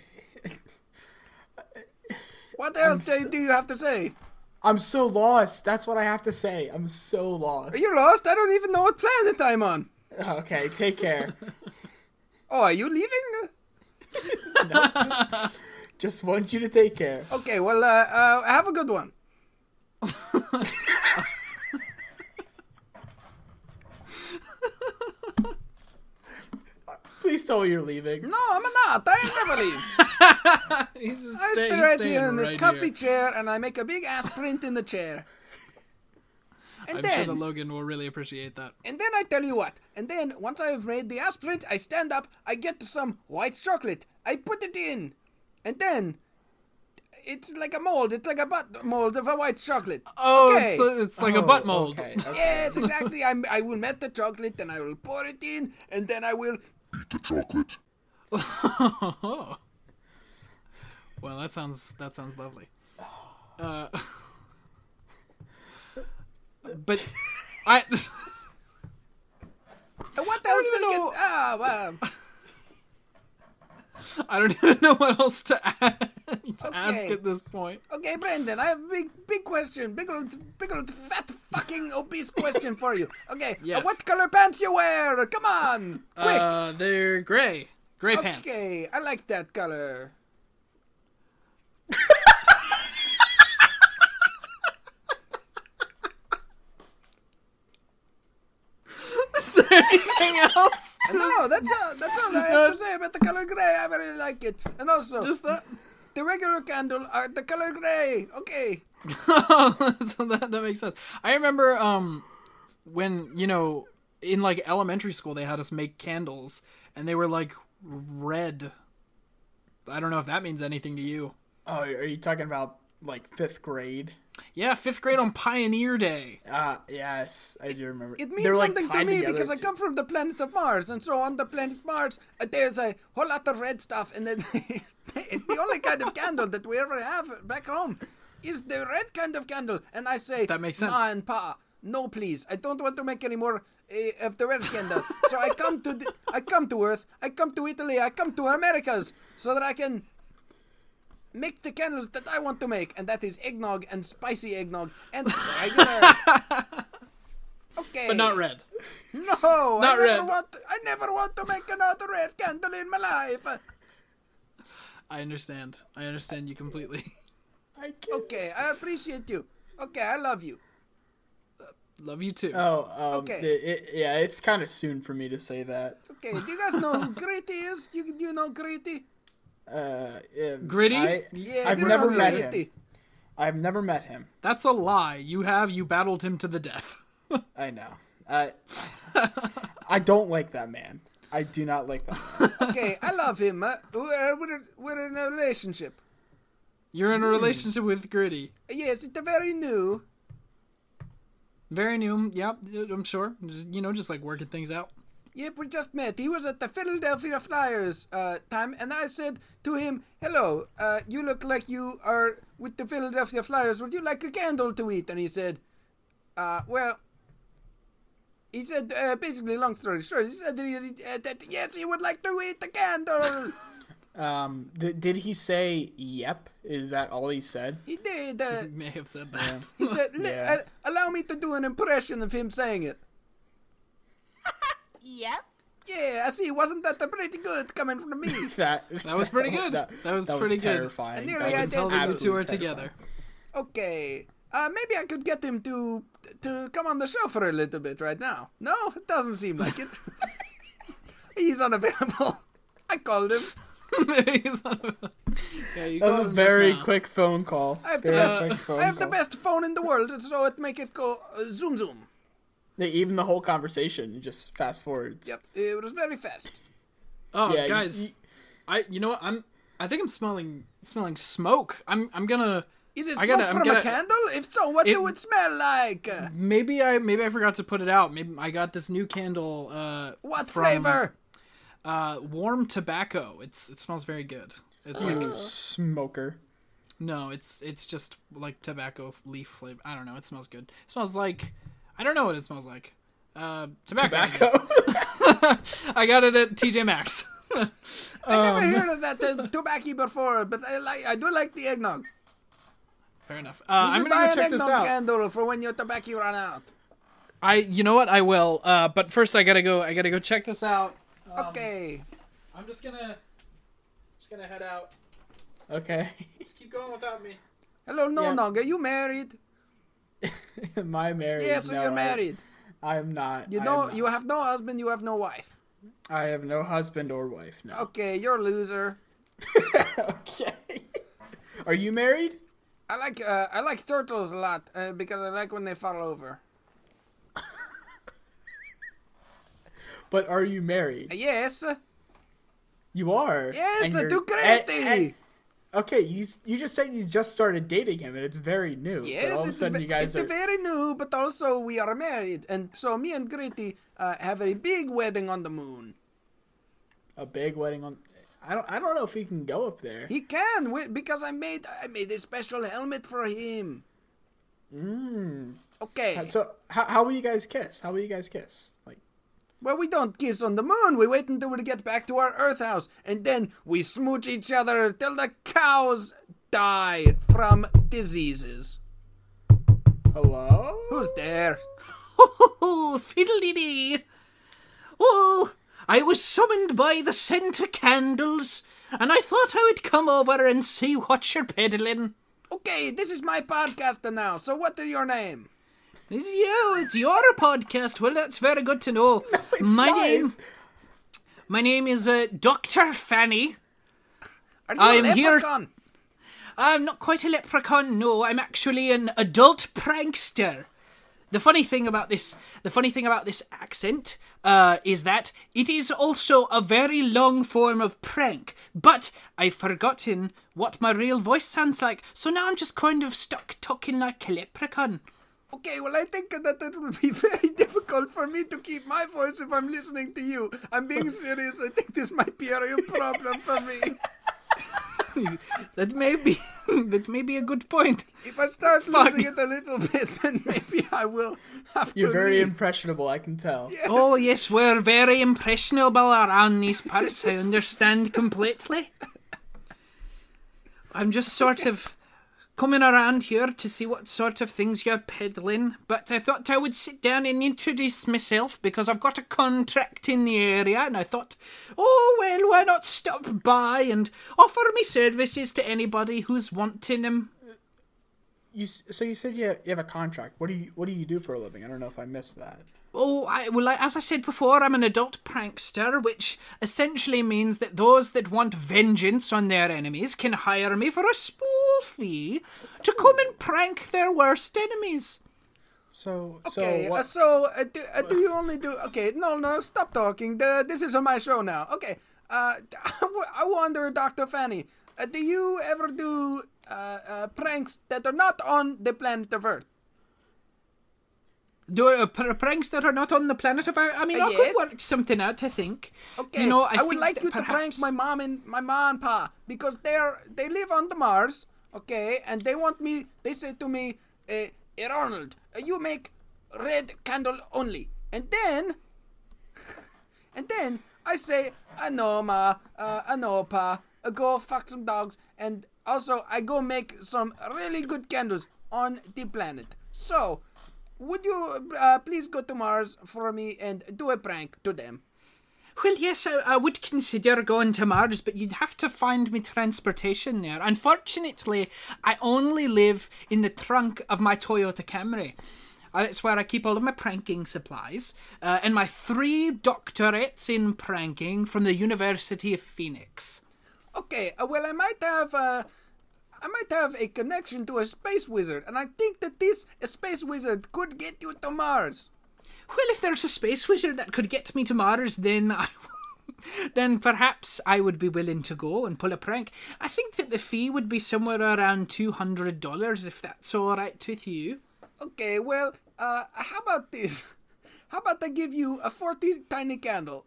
What else do you have to say? I'm so lost. That's what I have to say. I'm so lost. Are you lost? I don't even know what planet I'm on. Okay, take care. Oh, are you leaving? Just want you to take care. Okay, well, have a good one. Please tell me you're leaving. No, I'm not. I never leave. He's just I stay right here in this comfy chair, and I make a big ass print in the chair. And I'm then, sure that Logan will really appreciate that. and then I tell you what. And then, once I have made the ass print, I stand up, I get some white chocolate, I put it in, and then it's like a mold. It's like a butt mold of a white chocolate. Oh, okay. it's like a butt mold. Okay, Yes, exactly. I will melt the chocolate, and I will pour it in, and then I will. Eat the chocolate. Well, that sounds lovely. But I What else even will know- get? I don't even know what else to ask Okay. at this point. Okay, Brandon, I have a big question. Big old, fat, fucking obese question for you. Okay, Yes. what color pants you wear? Come on, quick. They're gray pants. Okay, I like that color. Is there anything else? No, that's all I have to say about the color gray. I really like it. And also, Just that. the regular candle are the color gray. Okay. So that makes sense. I remember when, in like elementary school they had us make candles and they were like red. I don't know if that means anything to you. Oh, are you talking about like 5th grade? Yeah, 5th grade on Pioneer Day. Yes, I do remember. It They means were, like, something to tied me together because I too. come from the planet of Mars, and so on the planet Mars, there's a whole lot of red stuff, and then it's the only kind of candle that we ever have back home is the red kind of candle. And I say, That makes sense. Ma and Pa, no, please, I don't want to make any more of the red candle. So I come to Earth, I come to Italy, I come to Americas, so that I can make the candles that I want to make, and that is eggnog and spicy eggnog and regular. Okay. But not red. No, Not red. I never want to make another red candle in my life. I understand you completely. I can't. Okay, I appreciate you. Okay, I love you. Love you too. Okay. Yeah, it's kind of soon for me to say that. Okay, do you guys know who Gritty is? Do you know Gritty? Yeah, Gritty? Yeah, I've you never know met Gritty. him. I've never met him. That's a lie. You battled him to the death. I know. I don't like that man. I do not like that man. Okay, I love him. We're in a relationship. You're in a relationship with Gritty. Yes, it's very new. Very new. Yep, I'm sure. Just like working things out. Yep, we just met. He was at the Philadelphia Flyers time, and I said to him, "Hello, you look like you are with the Philadelphia Flyers. Would you like a candle to eat?" And he said, well, he said, basically, long story short, he said that yes, he would like to eat the candle. Did he say yep? Is that all he said? He did. He may have said that. He said, Yeah. allow me to do an impression of him saying it. Yep. Yeah, I see. Wasn't that pretty good coming from me? That was pretty good. That was pretty good. terrifying. And nearly That I was did. Tell the absolutely two are terrifying. together. Okay. Maybe I could get him to come on the show for a little bit right now. No, it doesn't seem like it. He's unavailable. I called him. He's not- yeah, you That was called a him just very now. quick phone call. I have the Very best. quick phone I have the call. best phone in the world, so it make it go zoom zoom. Yeah, even the whole conversation, you just fast forwards. Yep, it was very fast. Oh, Yeah, guys, you know what? I think I'm smelling smoke. I'm gonna. Is it I smoke gotta- I'm from gonna- a candle? If so, what do it smell like? Maybe I forgot to put it out. Maybe I got this new candle. What from, flavor? Warm tobacco. It smells very good. It's like Smoker. no, it's just like tobacco leaf flavor. I don't know. It smells good. It smells like I don't know what it smells like. Tobacco. I guess. I got it at TJ Maxx. I never heard of that tobacco before, but I do like the eggnog. Fair enough. You I'm should gonna buy go an check this eggnog out. candle for when your tobacco run out. You know what? I will. But first, I gotta go check this out. Okay. I'm just gonna head out. Okay. Just keep going without me. Hello, No Yeah. Nog. Are you married? Am I married? Yes, so No, you're married. I am not. You I know, am not. you have no husband. You have no wife. I have no husband or wife. No. Okay, you're a loser. Okay. Are you married? I like turtles a lot because I like when they fall over. But are you married? Yes. You are. Yes, And to you're- Greti. Okay, you just said you just started dating him, and it's very new. Yes, but all of a it's, sudden you guys it's are. very new, but also we are married, and so me and Greti have a big wedding on the moon. A big wedding on. I don't know if he can go up there. He can because I made a special helmet for him. Okay. So how will you guys kiss? How will you guys kiss? Like, Well, we don't kiss on the moon. We wait until we get back to our Earth house, and then we smooch each other till the cows die from diseases. hello? Who's there? Oh, fiddle-dee-dee. Oh, I was summoned by the scent of candles, and I thought I would come over and see what you're peddling. Okay, this is my podcast now. So, what is your name? It's your podcast. Well, that's very good to know. My name is Dr. Fanny. Are you I a am here- leprechaun? I'm not quite a leprechaun, no. I'm actually an adult prankster. The funny thing about this accent is that it is also a very long form of prank. But I've forgotten what my real voice sounds like, so now I'm just kind of stuck talking like a leprechaun. Okay, well, I think that it will be very difficult for me to keep my voice if I'm listening to you. I'm being serious. I think this might be a real problem for me. That may be a good point. If I start losing it a little bit, then maybe I will have You're to very leave. impressionable, I can tell. Yes. Oh yes, we're very impressionable around these parts. I understand completely. I'm just sort of coming around here to see what sort of things you're peddling, but I thought I would sit down and introduce myself because I've got a contract in the area, and I thought, oh well, why not stop by and offer me services to anybody who's wanting them. So you said you have a contract. What do you do for a living? I don't know if I missed that. Oh, as I said before, I'm an adult prankster, which essentially means that those that want vengeance on their enemies can hire me for a small fee to come and prank their worst enemies. So Okay, what? do you only do... Okay, no, stop talking. This is my show now. Okay, I wonder, Dr. Fanny, do you ever do pranks that are not on the planet of Earth? pranks that are not on the planet of our... I mean, I yes. could work something out, I think. Okay, You know, I would think like that you to prank perhaps- my mom and pa because they live on the Mars, okay, and they want me. They say to me, Arnold, you make red candle only, and then I say, I know ma, I know pa, go fuck some dogs, and also I go make some really good candles on the planet. So, would you please go to Mars for me and do a prank to them? Well, yes, I would consider going to Mars, but you'd have to find me transportation there. Unfortunately, I only live in the trunk of my Toyota Camry. It's where I keep all of my pranking supplies, and my 3 doctorates in pranking from the University of Phoenix. Okay, well, I might have a connection to a space wizard, and I think that this space wizard could get you to Mars. Well, if there's a space wizard that could get me to Mars, then then perhaps I would be willing to go and pull a prank. I think that the fee would be somewhere around $200, if that's all right with you. Okay, well, how about this? How about I give you a 40 tiny candle?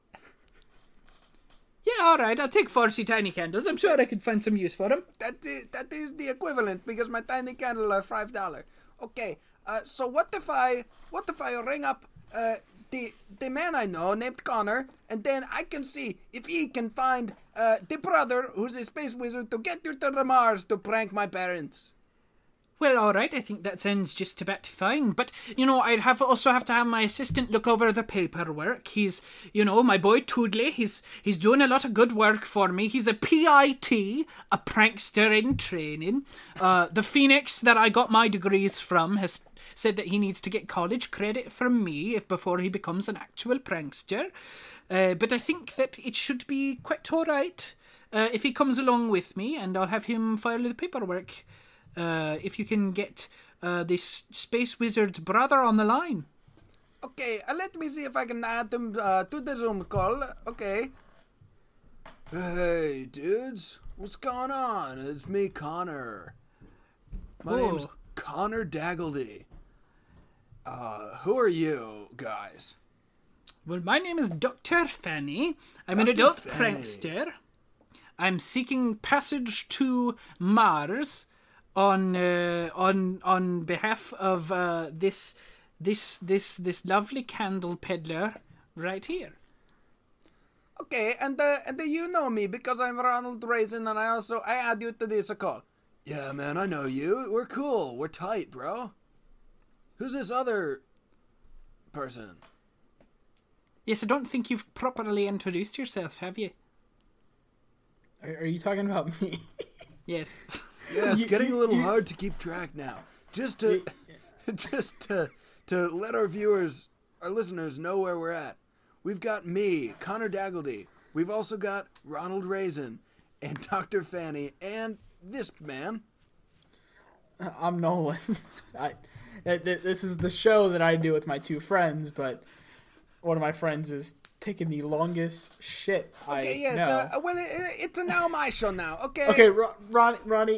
Yeah, all right, I'll take 40 tiny candles. I'm sure I could find some use for them. That is the equivalent because my tiny candle are $5. Okay, so what if I ring up the man I know named Connor, and then I can see if he can find the brother who's a space wizard to get you to the Mars to prank my parents. Well, all right, I think that sounds just about fine. But, you know, I'd also have to have my assistant look over the paperwork. He's, you know, my boy Toodley, he's doing a lot of good work for me. He's a PIT, a prankster in training. The Phoenix that I got my degrees from has said that he needs to get college credit from me before he becomes an actual prankster. But I think that it should be quite all right if he comes along with me, and I'll have him file the paperwork. If you can get this space wizard's brother on the line. Okay, let me see if I can add them to the Zoom call. Okay. Hey, dudes. What's going on? It's me, Connor. My name's Connor Daggledy. Who are you guys? Well, my name is Dr. Fanny. I'm an Dr. adult Fanny. prankster. I'm seeking passage to Mars on behalf of this lovely candle peddler right here. Okay, and you know me because I'm Ronald Raisin, and I add you to this call. Yeah, man, I know you. We're cool. We're tight, bro. Who's this other person? Yes, I don't think you've properly introduced yourself, have you? Are you talking about me? Yes. Yeah, it's getting a little hard to keep track now. Just to let our viewers, our listeners know where we're at. We've got me, Connor Daggledy. We've also got Ronald Raisin and Dr. Fanny and this man. I'm Nolan. This is the show that I do with my 2 friends, but one of my friends is taking the longest shit Okay, I yes. know. Well, it's a now my show now. Okay. Okay, Ronnie.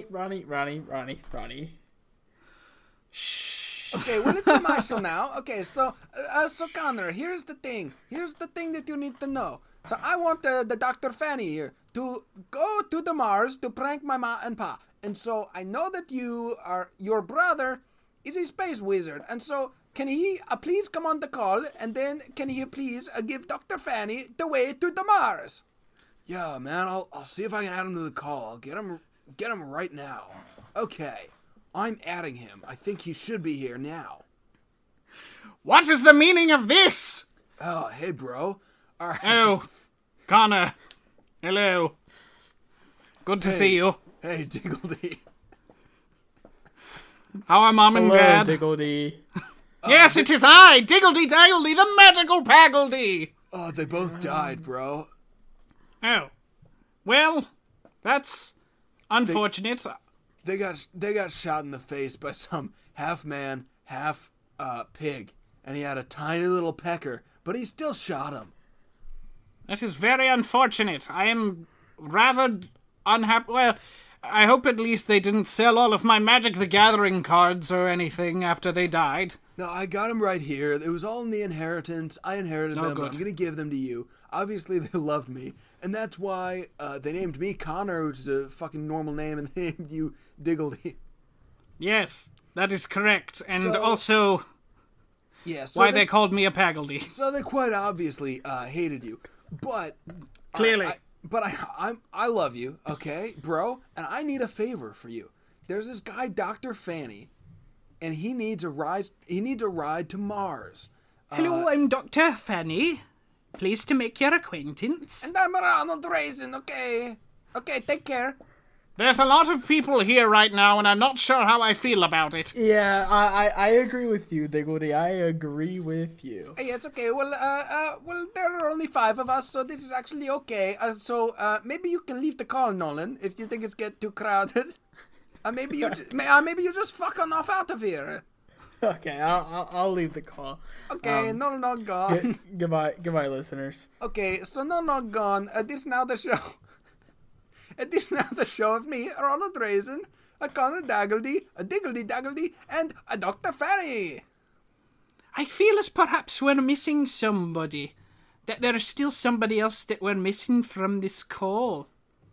Shh. Okay, well, it's a my show now. Okay, so Connor, here's the thing. Here's the thing that you need to know. So I want the Dr. Fanny here to go to the Mars to prank my ma and pa. And so I know that your brother is a space wizard. And so can he please come on the call, and then can he please give Dr. Fanny the way to the Mars? Yeah, man, I'll see if I can add him to the call. I'll get him right now. Okay, I'm adding him. I think he should be here now. What is the meaning of this? Oh, hey, bro. All right. Oh, Connor. Hello. Good to see you. Hey, Diggledy. How are Mom and Hello, Dad? Diggledy. Yes, it is I, Diggledy Daggledy, the magical Paggledy. Oh, they both died, bro. Oh. Well, that's unfortunate. They got shot in the face by some half man, half pig, and he had a tiny little pecker, but he still shot him. That is very unfortunate. I am rather unhappy. Well, I hope at least they didn't sell all of my Magic the Gathering cards or anything after they died. No, I got them right here. It was all in the inheritance. I inherited them. Good. I'm going to give them to you. Obviously, they loved me. And that's why they named me Connor, which is a fucking normal name, and they named you Diggledy. Yes, that is correct. And So- also, Yeah, so why they called me a Paggledy. So they quite obviously hated you. But... Clearly. I love you, okay, bro? And I need a favor for you. There's this guy, Dr. Fanny, and he needs a ride to Mars. Hello, I'm Dr. Fanny. Pleased to make your acquaintance. And I'm Ronald Raisin, okay? Okay, take care. There's a lot of people here right now, and I'm not sure how I feel about it. Yeah, I agree with you, Diggledy. I agree with you. Yes, okay. Well, there are only 5 of us, so this is actually okay. So maybe you can leave the call, Nolan, if you think it's get too crowded. Maybe you just fuck on off out of here. Okay, I'll leave the call. Okay, Nolan gone. Goodbye, listeners. Okay, so Nolan gone. This now the show. It is now the show of me, Ronald Raisin, a Connor Daggledy, a Diggledy Daggledy, and a Dr. Fanny. I feel as perhaps we're missing somebody. That there's still somebody else that we're missing from this call.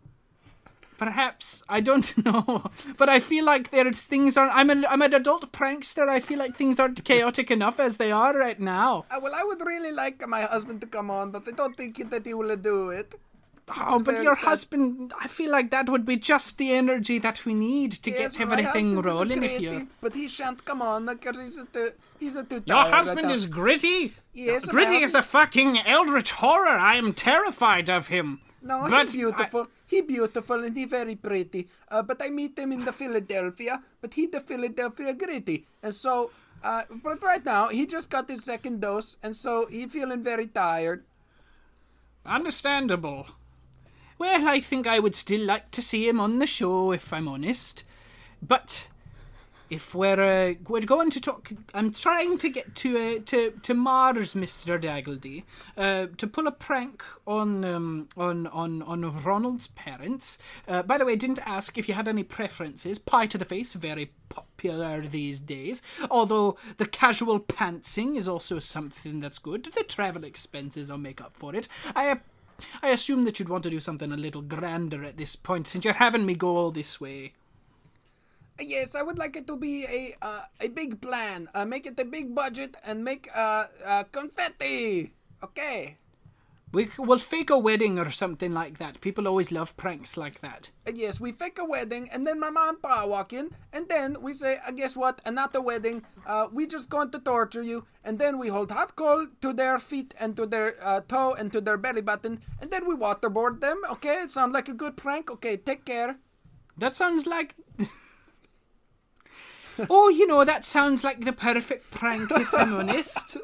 Perhaps, I don't know. But I feel like there's things aren't... I'm an adult prankster. I feel like things aren't chaotic enough as they are right now. Well, I would really like my husband to come on, but I don't think that he will do it. Oh, but very your sad. husband, I feel like that would be just the energy that we need to Yes, get my everything husband is rolling gritty, here. but he shan't come on because he's a too Your tired. husband is gritty? Yes, my Gritty is a husband- fucking eldritch horror. I am terrified of him. No, but he's beautiful. He beautiful and he very pretty. But I meet him in the Philadelphia, but he the Philadelphia gritty. And so, but right now, he just got his 2nd dose, and so he feeling very tired. Understandable. Well, I think I would still like to see him on the show, if I'm honest. But if we're going to talk, I'm trying to get to Mars, Mr. Daggledy, to pull a prank on Ronald's parents. By the way, I didn't ask if you had any preferences. Pie to the face, very popular these days. Although the casual pantsing is also something that's good. The travel expenses will make up for it. I assume that you'd want to do something a little grander at this point, since you're having me go all this way. Yes, I would like it to be a big plan. Make it a big budget and make confetti. Okay. We'll fake a wedding or something like that. People always love pranks like that. Yes, we fake a wedding, and then my mom and pa walk in, and then we say, guess what? Not a wedding. We just going to torture you, and then we hold hot coal to their feet and to their toe and to their belly button, and then we waterboard them. Okay, it sounds like a good prank. Okay, take care. That sounds like... Oh, that sounds like the perfect prank, if I'm honest.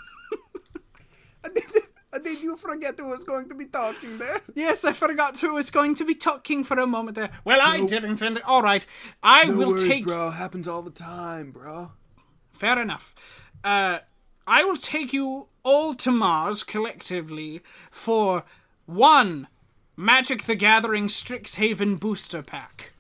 Did you forget who was going to be talking there? Yes, I forgot who was going to be talking for a moment there. Well, I didn't. And all right, I will take... bro. Happens all the time, bro. Fair enough. I will take you all to Mars collectively for 1 Magic the Gathering Strixhaven booster pack.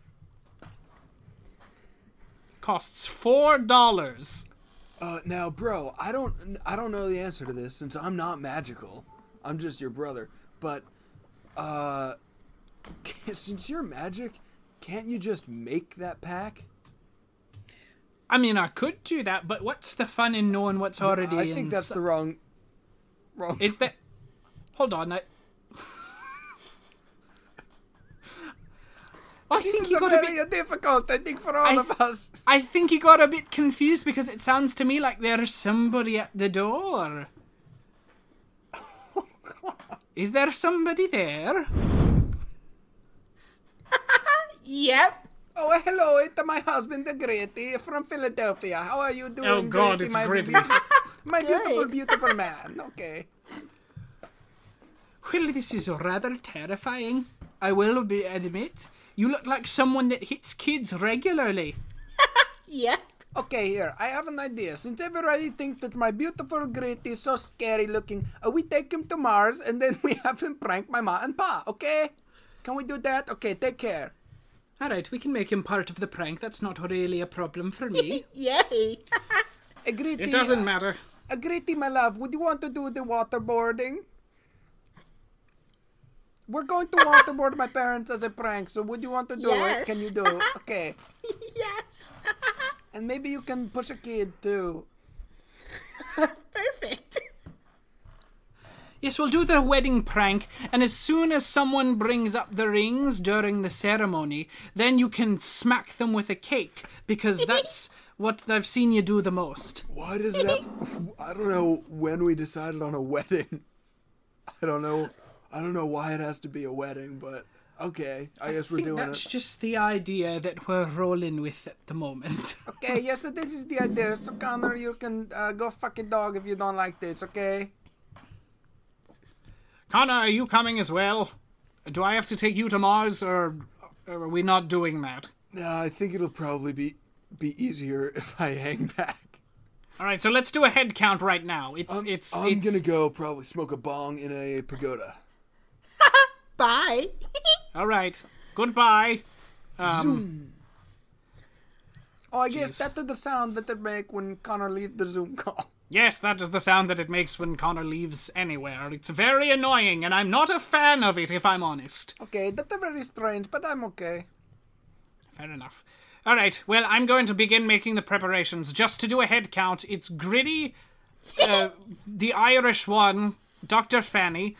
Costs $4. Now, bro, I don't know the answer to this since I'm not magical. I'm just your brother. But, since you're magic, can't you just make that pack? I mean, I could do that, but what's the fun in knowing what's already in... I think that's the wrong. Is that... Hold on, I think This you is got a very bit... difficult, I think, for all of us. I think you got a bit confused because it sounds to me like there's somebody at the door. Is there somebody there? Yep. Oh, hello, it's my husband, the Gritty, from Philadelphia. How are you doing, Oh, God, Gritty, it's my Gritty. My beautiful, beautiful man. Okay. Well, this is rather terrifying. I will admit. You look like someone that hits kids regularly. Yep. Okay, here, I have an idea. Since everybody thinks that my beautiful Gritty is so scary looking, we take him to Mars and then we have him prank my ma and pa, okay? Can we do that? Okay, take care. All right, we can make him part of the prank. That's not really a problem for me. Yay! Gritty, It doesn't matter. Gritty, my love, would you want to do the waterboarding? We're going to waterboard my parents as a prank, so would you want to do Yes. it? Can you do it? Okay. Yes. And maybe you can push a kid, too. Perfect. Yes, we'll do the wedding prank, and as soon as someone brings up the rings during the ceremony, then you can smack them with a cake, because that's what I've seen you do the most. Why does it have to... I don't know when we decided on a wedding. I don't know why it has to be a wedding, but okay. I guess we're doing That's it. just the idea that we're rolling with at the moment. Okay, yes, so this is the idea. So, Connor, you can go fuck a dog if you don't like this, okay? Connor, are you coming as well? Do I have to take you to Mars, or are we not doing that? No, I think it'll probably be easier if I hang back. All right, so let's do a head count right now. I'm gonna go probably smoke a bong in a pagoda. Bye. All right. Goodbye. Oh, I guess that is the sound that they make when Connor leaves the Zoom call. Yes, that is the sound that it makes when Connor leaves anywhere. It's very annoying, and I'm not a fan of it, if I'm honest. Okay, that's very strange, but I'm okay. Fair enough. All right, well, I'm going to begin making the preparations. Just to do a head count, it's Gritty, the Irish one, Dr. Fanny,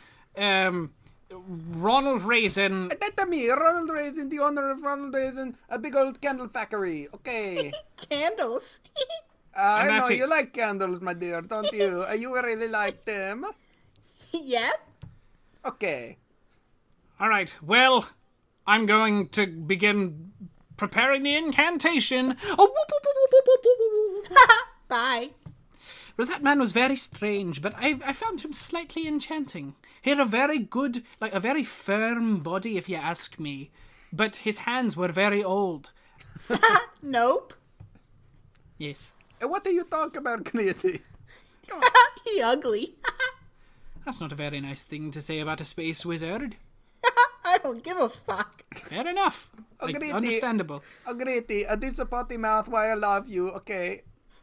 Ronald Raisin. That's me, Ronald Raisin, the owner of Ronald Raisin, a big old candle factory. Okay. Candles. I And know that's you it. like candles, my dear, don't you? You really like them. Yep. Okay. All right, well, I'm going to begin preparing the incantation. Oh, Bye. well, that man was very strange, but I found him slightly enchanting. He had a very good, like a very firm body, if you ask me. But his hands were very old. Nope. Yes. And what do you talk about, Gritty? He ugly. That's not a very nice thing to say about a space wizard. I don't give a fuck. Fair enough. Like, Agreed. understandable. Oh, Gritty, this a potty mouth why I love you, okay?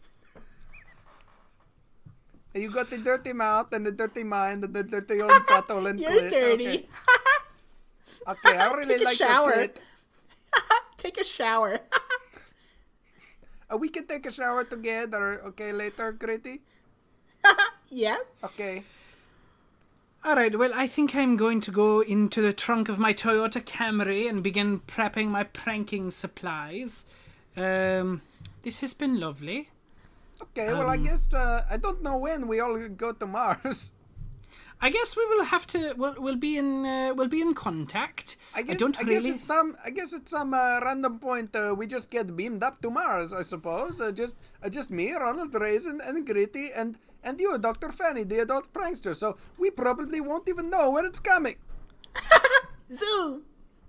You got the dirty mouth and the dirty mind and the dirty old butthole and You're clit. dirty. Okay, I really Take a like shower. your clit. Take a shower. We can take a shower together, okay, later, Gritty? Yep. Okay. All right, well, I think I'm going to go into the trunk of my Toyota Camry and begin prepping my pranking supplies. This has been lovely. Okay, well, I guess, I don't know when we all go to Mars. I guess we will have to. We'll be in contact. I guess, don't really. I guess it's some random point we just get beamed up to Mars, I suppose. Just me, Ronald Raisin, and Gritty, and you, Dr. Fanny, the adult prankster. So we probably won't even know when it's coming. Zoom.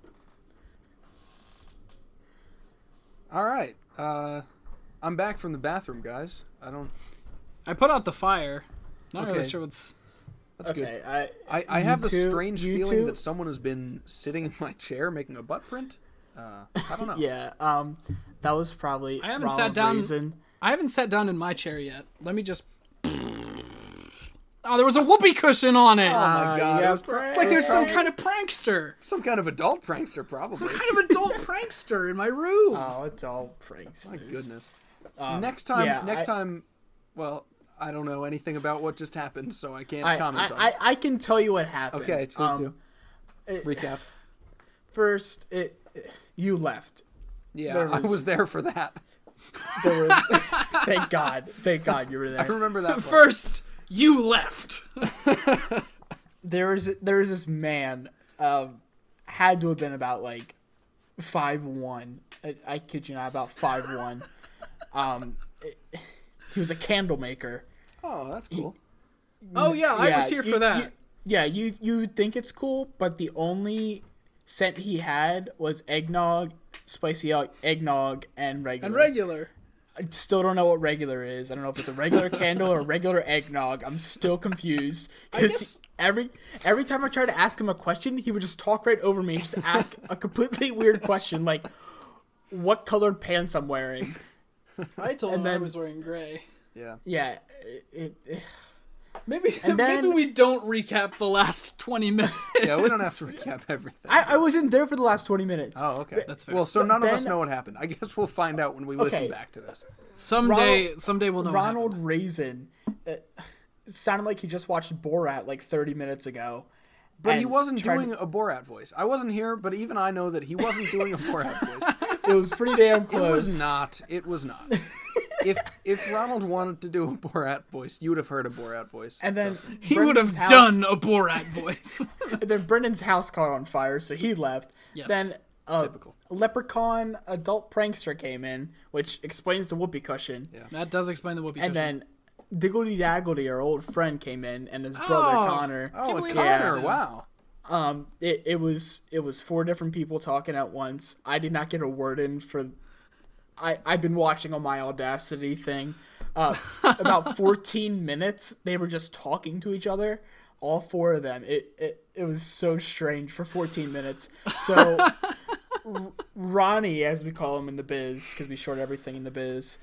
All right. I'm back from the bathroom, guys. I put out the fire. Not really Okay. sure what's. That's good. Okay. I have the two- strange you feeling two- that someone has been sitting in my chair making a butt print. I don't know. Yeah. That was probably. I haven't Ronald sat down. Raisin. I haven't sat down in my chair yet. Let me just. Oh, there was a whoopee cushion on it. Oh my god. yeah, It was It's like there's some kind of prankster. some kind of adult prankster, probably. Some kind of adult prankster in my room. Oh, it's all pranks. My goodness. Um, next time, yeah, well, I don't know anything about what just happened, so I can't I, comment on I, it. I can tell you what happened. Okay, please do. it- Recap. First, you left. Yeah, there I was- was there for that. There was. Thank God you were I there. remember that part. First, you left. There was this man. Had to have been about like 5'1". I kid you not, about 5'1". He was a candle maker. Oh, that's cool. Oh yeah, I was here for that. You think it's cool, but the only scent he had was eggnog, spicy eggnog, and regular. And regular. I still don't know what regular is. I don't know if it's a regular candle or a regular eggnog. I'm still confused because every time I try to ask him a question, he would just talk right over me and just ask a completely weird question, like what colored pants I'm wearing. I told him I was wearing gray. Yeah. Yeah. Maybe then- we don't recap the last 20 minutes. Yeah, we don't have to recap everything. I wasn't there for the last 20 minutes. Oh, okay. That's fair. Well, so none of us then- know what happened. I guess we'll find out when we listen Okay. back to this. Someday we'll know. Ronald what happened. Raisin. It sounded like he just watched Borat like 30 minutes ago. But he and wasn't tried doing a Borat voice. I wasn't here, but even I know that he wasn't doing a Borat voice. It was pretty damn It close. was not. It was not. If Ronald wanted to do a Borat voice, you would have heard a Borat voice. And then He would have Brendan's house- done a Borat voice. And then Brendan's house caught on fire, so he left. Yes. Then Typical. Leprechaun adult prankster came in, which explains the whoopee cushion. Yeah. That does explain the whoopee And cushion. then Diggledy Daggledy, our old friend, came in, and his brother Connor. Oh, Can't a believe Connor! that. Wow. It was 4 different people talking at once. I did not get a word in for. I've been watching on my Audacity thing. About 14 minutes, they were just talking to each other. All 4 of them. It was so strange for 14 minutes. So Ronnie, as we call him in the biz, because we short everything in the biz,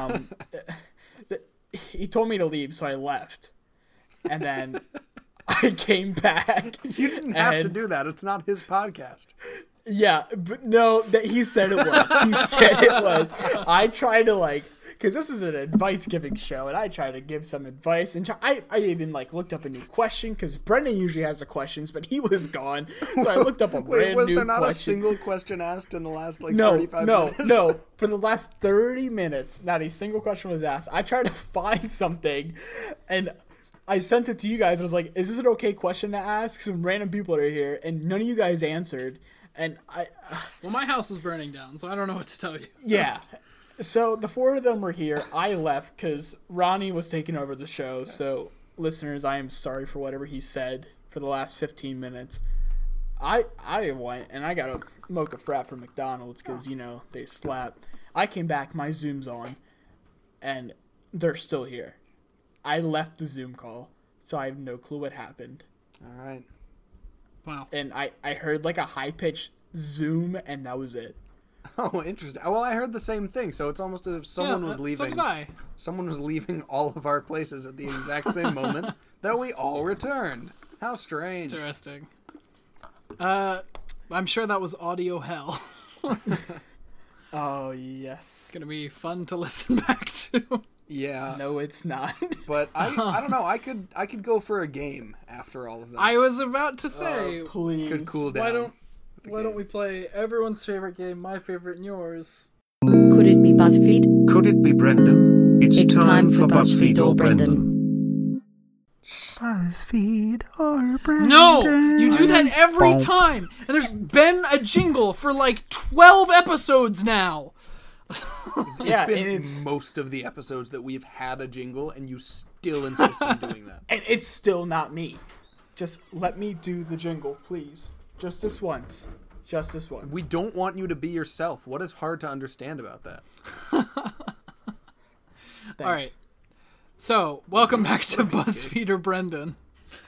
he told me to leave, so I left, and then I came back. You didn't have to And- do that. It's not his podcast. Yeah, but no, that he said it was. He said it was. I try to because this is an advice giving show, and I try to give some advice. And I even looked up a new question because Brendan usually has the questions, but he was gone. So I looked up a Wait, brand was new there not question. a single question asked in the last 35 No. minutes? For the last 30 minutes, not a single question was asked. I tried to find something, and I sent it to you guys. I was like, "Is this an okay question to ask?" Some random people are here, and none of you guys answered. And Well, my house is burning down, so I don't know what to tell you. yeah. So the 4 of them were here. I left because Ronnie was taking over the show. So listeners, I am sorry for whatever he said for the last 15 minutes. I went and I got a mocha frat from McDonald's because they slap. I came back, my Zoom's on, and they're still here. I left the Zoom call, so I have no clue what happened. All right. Wow. And I heard a high pitched Zoom, and that was it. Oh, interesting. Well, I heard the same thing, so it's almost as if someone was So leaving. did I. Someone was leaving all of our places at the exact same moment that we all returned. How strange. Interesting. I'm sure that was audio hell. Oh yes. Gonna be fun to listen back to. Yeah. No, it's not. But I don't know. I could go for a game after all of that. I was about to say, Please. could cool down. why don't we play everyone's favorite game, my favorite, and yours? Could it be BuzzFeed? Could it be Brendan? It's time for BuzzFeed or Brendan. BuzzFeed or Brendan. No, you do that every time, and there's been a jingle for 12 episodes now. Yeah, It's been and it's most of the episodes that we've had a jingle, and you still insist on doing that. and it's still not me. Just let me do the jingle, please. Just this once. Just this once. We don't want you to be yourself. What is hard to understand about that? Thanks. All right. So, welcome back to BuzzFeed or Brendan.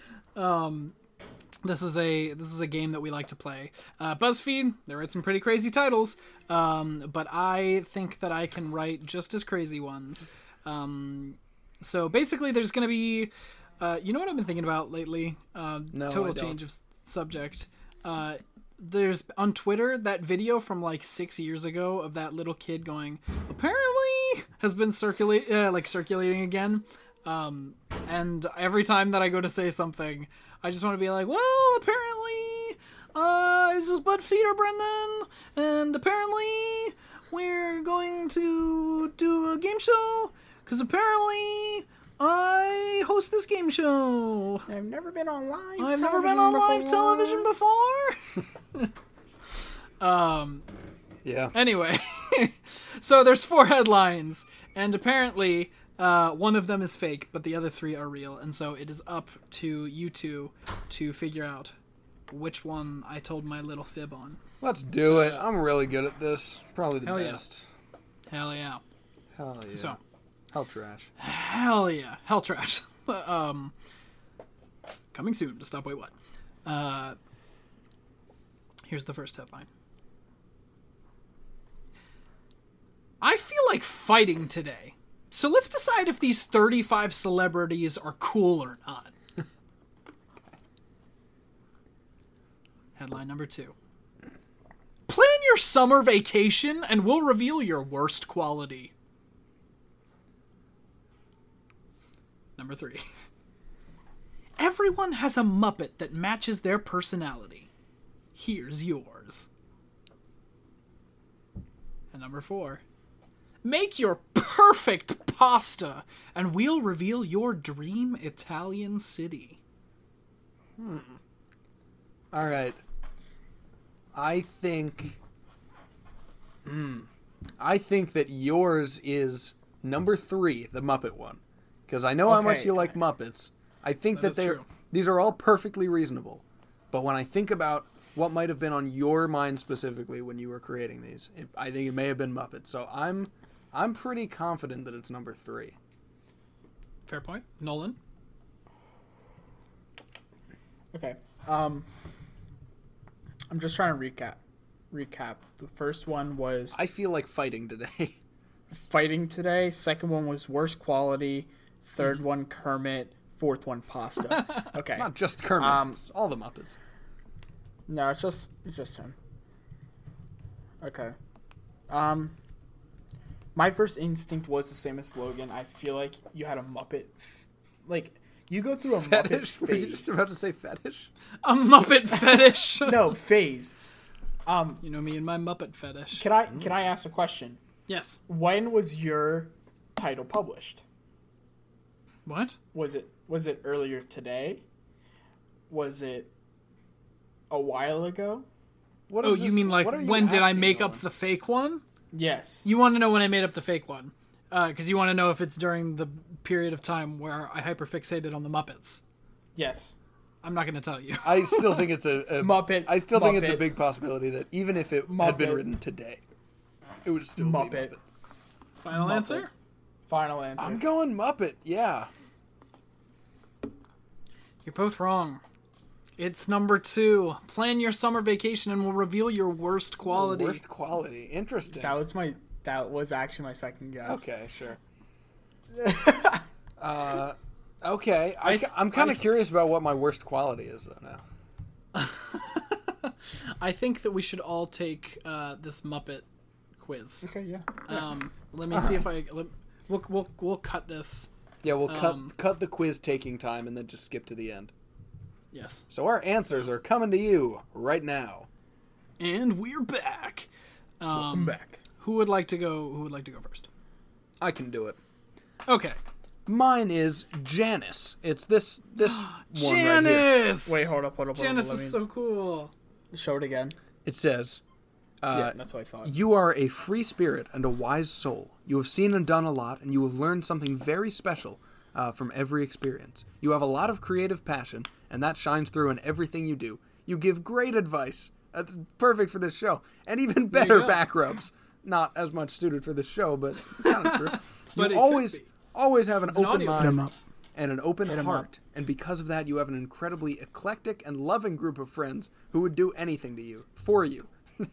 This is a game that we like to play. BuzzFeed, they write some pretty crazy titles, but I think that I can write just as crazy ones. So basically, there's going to be, you know what I've been thinking about lately? No, I Total don't. change of subject. There's on Twitter that video from 6 years ago of that little kid going, apparently has been circulating again. And every time that I go to say something, I just want to be like, well, apparently, this is BuzzFeed or Brendan, and apparently we're going to do a game show, because apparently I host this game show. I've never been on live I've never been on live television before. Yeah. Anyway, so there's 4 headlines, and apparently one of them is fake, but the other 3 are real, and so it is up to you two to figure out which one I told my little fib on. Let's do it. I'm really good at this. Probably the Hell yeah. best. Hell yeah. Hell yeah. So, Hell trash. hell yeah. Hell trash. Coming soon to Stop Wait What. Here's the first headline. I feel like fighting today. So let's decide if these 35 celebrities are cool or not. Headline number 2. Plan your summer vacation and we'll reveal your worst quality. Number 3. Everyone has a Muppet that matches their personality. Here's yours. And number 4. Make your perfect pasta and we'll reveal your dream Italian city. All right. I think that yours is number 3, the Muppet one, because I know how much you like Muppets. I think that these are all perfectly reasonable, but when I think about what might have been on your mind specifically when you were creating these, I think it may have been Muppets. So I'm pretty confident that it's number 3. Fair point. Nolan? Okay. I'm just trying to recap. The first one was I feel like fighting today. fighting today. Second one was worst quality. Third one Kermit. Fourth one pasta. Okay. Not just Kermit, it's all the Muppets. No, it's just him. Okay. My first instinct was the same as Logan. I feel like you had a Muppet. Like, you go through a Muppet Fetish? Were you phase. just about to say fetish? A Muppet fetish. No, phase. You know me and my Muppet fetish. Can I ask a question? Yes. When was your title published? What? Was it earlier today? Was it a while ago? What Oh, is you this- mean like what are you when did I asking, make Nolan? up the fake one? Yes. You want to know when I made up the fake one? Because you want to know if it's during the period of time where I hyperfixated on the Muppets. Yes. I'm not going to tell you. I still think it's a Muppet. I still think it's a Muppet. big possibility that even if it had been Muppet. written today, it would still Muppet. be Muppet. Final Muppet. answer? Final answer. I'm going Muppet. Yeah. You're both wrong. It's number 2. Plan your summer vacation and we'll reveal your worst quality. Worst quality. Interesting. That was actually my second guess. Okay, sure. Okay. I'm kind of curious about what my worst quality is, though, now. I think that we should all take this Muppet quiz. Okay, yeah. Let me see if we'll cut this. Yeah, we'll cut the quiz taking time and then just skip to the end. Yes. So our answers are coming to you right now. And we're back. Welcome back. Who would like to go first? I can do it. Okay. Mine is Janice. It's this one right here. Janice! Wait, hold up. Janice Let is me so cool. show it again. It says, Yeah, that's what I thought. you are a free spirit and a wise soul. You have seen and done a lot, and you have learned something very special from every experience. You have a lot of creative passion, and that shines through in everything you do. You give great advice. Perfect for this show. And even better go. back rubs. Not as much suited for this show, but kind of true. But it You could be. always have an an open audio Hit 'em mind up. and an open 'em heart. And because of that, you have an incredibly eclectic and loving group of friends who would do anything to you, for you.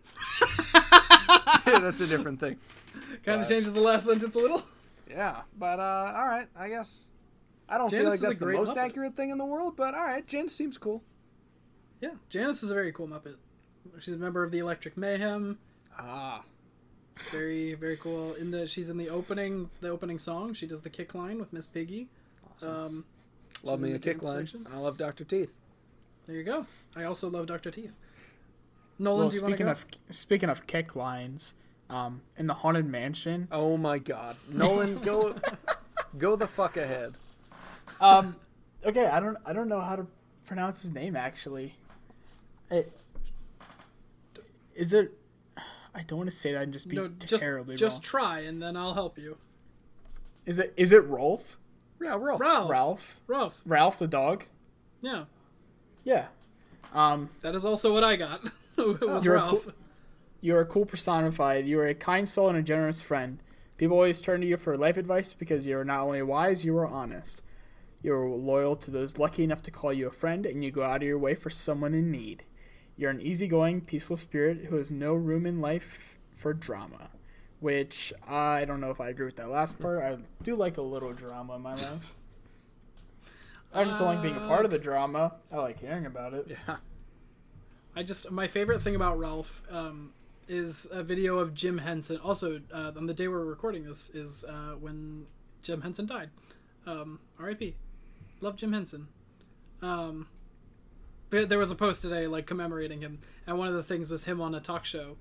Yeah, that's a different thing. Kind of changes the last sentence a little. Yeah, but all right, I guess. I don't feel Janice like is a that's the great most Muppet. accurate thing in the world, but all right, Janice seems cool. Yeah, Janice is a very cool Muppet. She's a member of the Electric Mayhem. Ah, Very, very cool. She's in the opening song. She does the kick line with Miss Piggy. love She's me in a the kick dance line. section. I love Dr. Teeth. There you go. I also love Dr. Teeth. Nolan, Well, do you want to go? speaking of kick lines, in the Haunted Mansion, Oh my God, Nolan, go the fuck ahead. okay, I don't know how to pronounce his name actually. Is it? I don't want to say that and just be No, terribly just wrong. try, and then I'll help you. Is it Rolf? Yeah, Ralph. Ralph. Ralph the dog? Yeah. Yeah. That is also what I got. It was You're a Ralph. You are a cool personified. You are a kind soul and a generous friend. People always turn to you for life advice because you are not only wise, you are honest. You are loyal to those lucky enough to call you a friend, and you go out of your way for someone in need. You're an easygoing, peaceful spirit who has no room in life for drama. Which, I don't know if I agree with that last part. I do like a little drama in my life. I just don't like being a part of the drama. I like hearing about it. Yeah. My favorite thing about Ralph is a video of Jim Henson. Also, on the day we're recording this is when Jim Henson died. R.I.P. Love Jim Henson. But there was a post today like commemorating him, and one of the things was him on a talk show.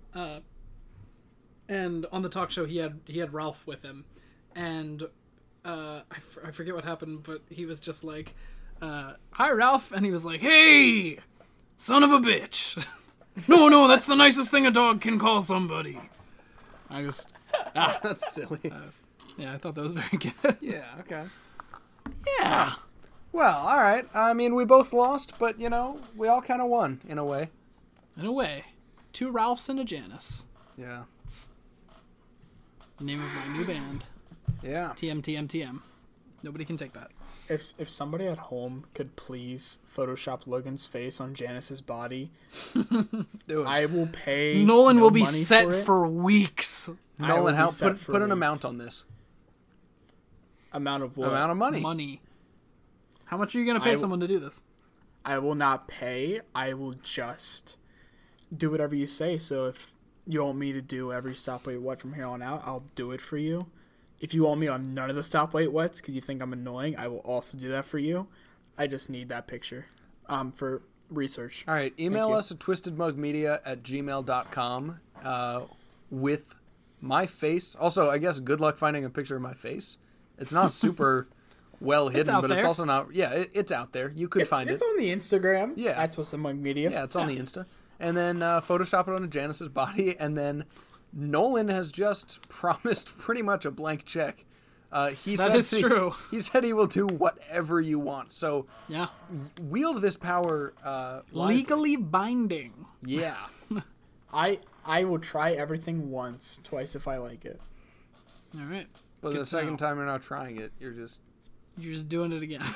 And on the talk show, he had Ralph with him, and I forget what happened, but he was just like, "Hi, Ralph," and he was like, "Hey, son of a bitch." No, that's the nicest thing a dog can call somebody. I just... That's silly. Yeah, I thought that was very good. Yeah, okay. Yeah. Well, all right. I mean, we both lost, but, we all kind of won, in a way. In a way. 2 Ralphs and a Janice. Yeah. Name of my new band. Yeah. TM. Nobody can take that. If somebody at home could please Photoshop Logan's face on Janice's body, Do it. I will pay. Nolan no will be money set for, it. for weeks. I will Nolan, be help set put for an weeks. amount on this. Amount of what? Amount of money. Money. How much are you going to pay I- someone to do this? I will not pay. I will just do whatever you say. So if you want me to do every Stop Wait What from here on out, I'll do it for you. If you want me on none of the Stop Wait Whats because you think I'm annoying, I will also do that for you. I just need that picture for research. All right, email you. us at twistedmugmedia@gmail.com with my face. Also, I guess good luck finding a picture of my face. It's not super well hidden, out but it's there. also not... Yeah, it's out there. You could find It's it. on the Instagram. Yeah. At Twisted Mug Media. Yeah, it's on the Insta. And then Photoshop it onto Janice's body, and then Nolan has just promised pretty much a blank check. He That said is true. He said he will do whatever you want. So Yeah. wield this power wisely. Legally binding. Yeah. I will try everything once, twice if I like it. All right. But Good the to second know. time you're not trying it, you're just... You're just doing it again.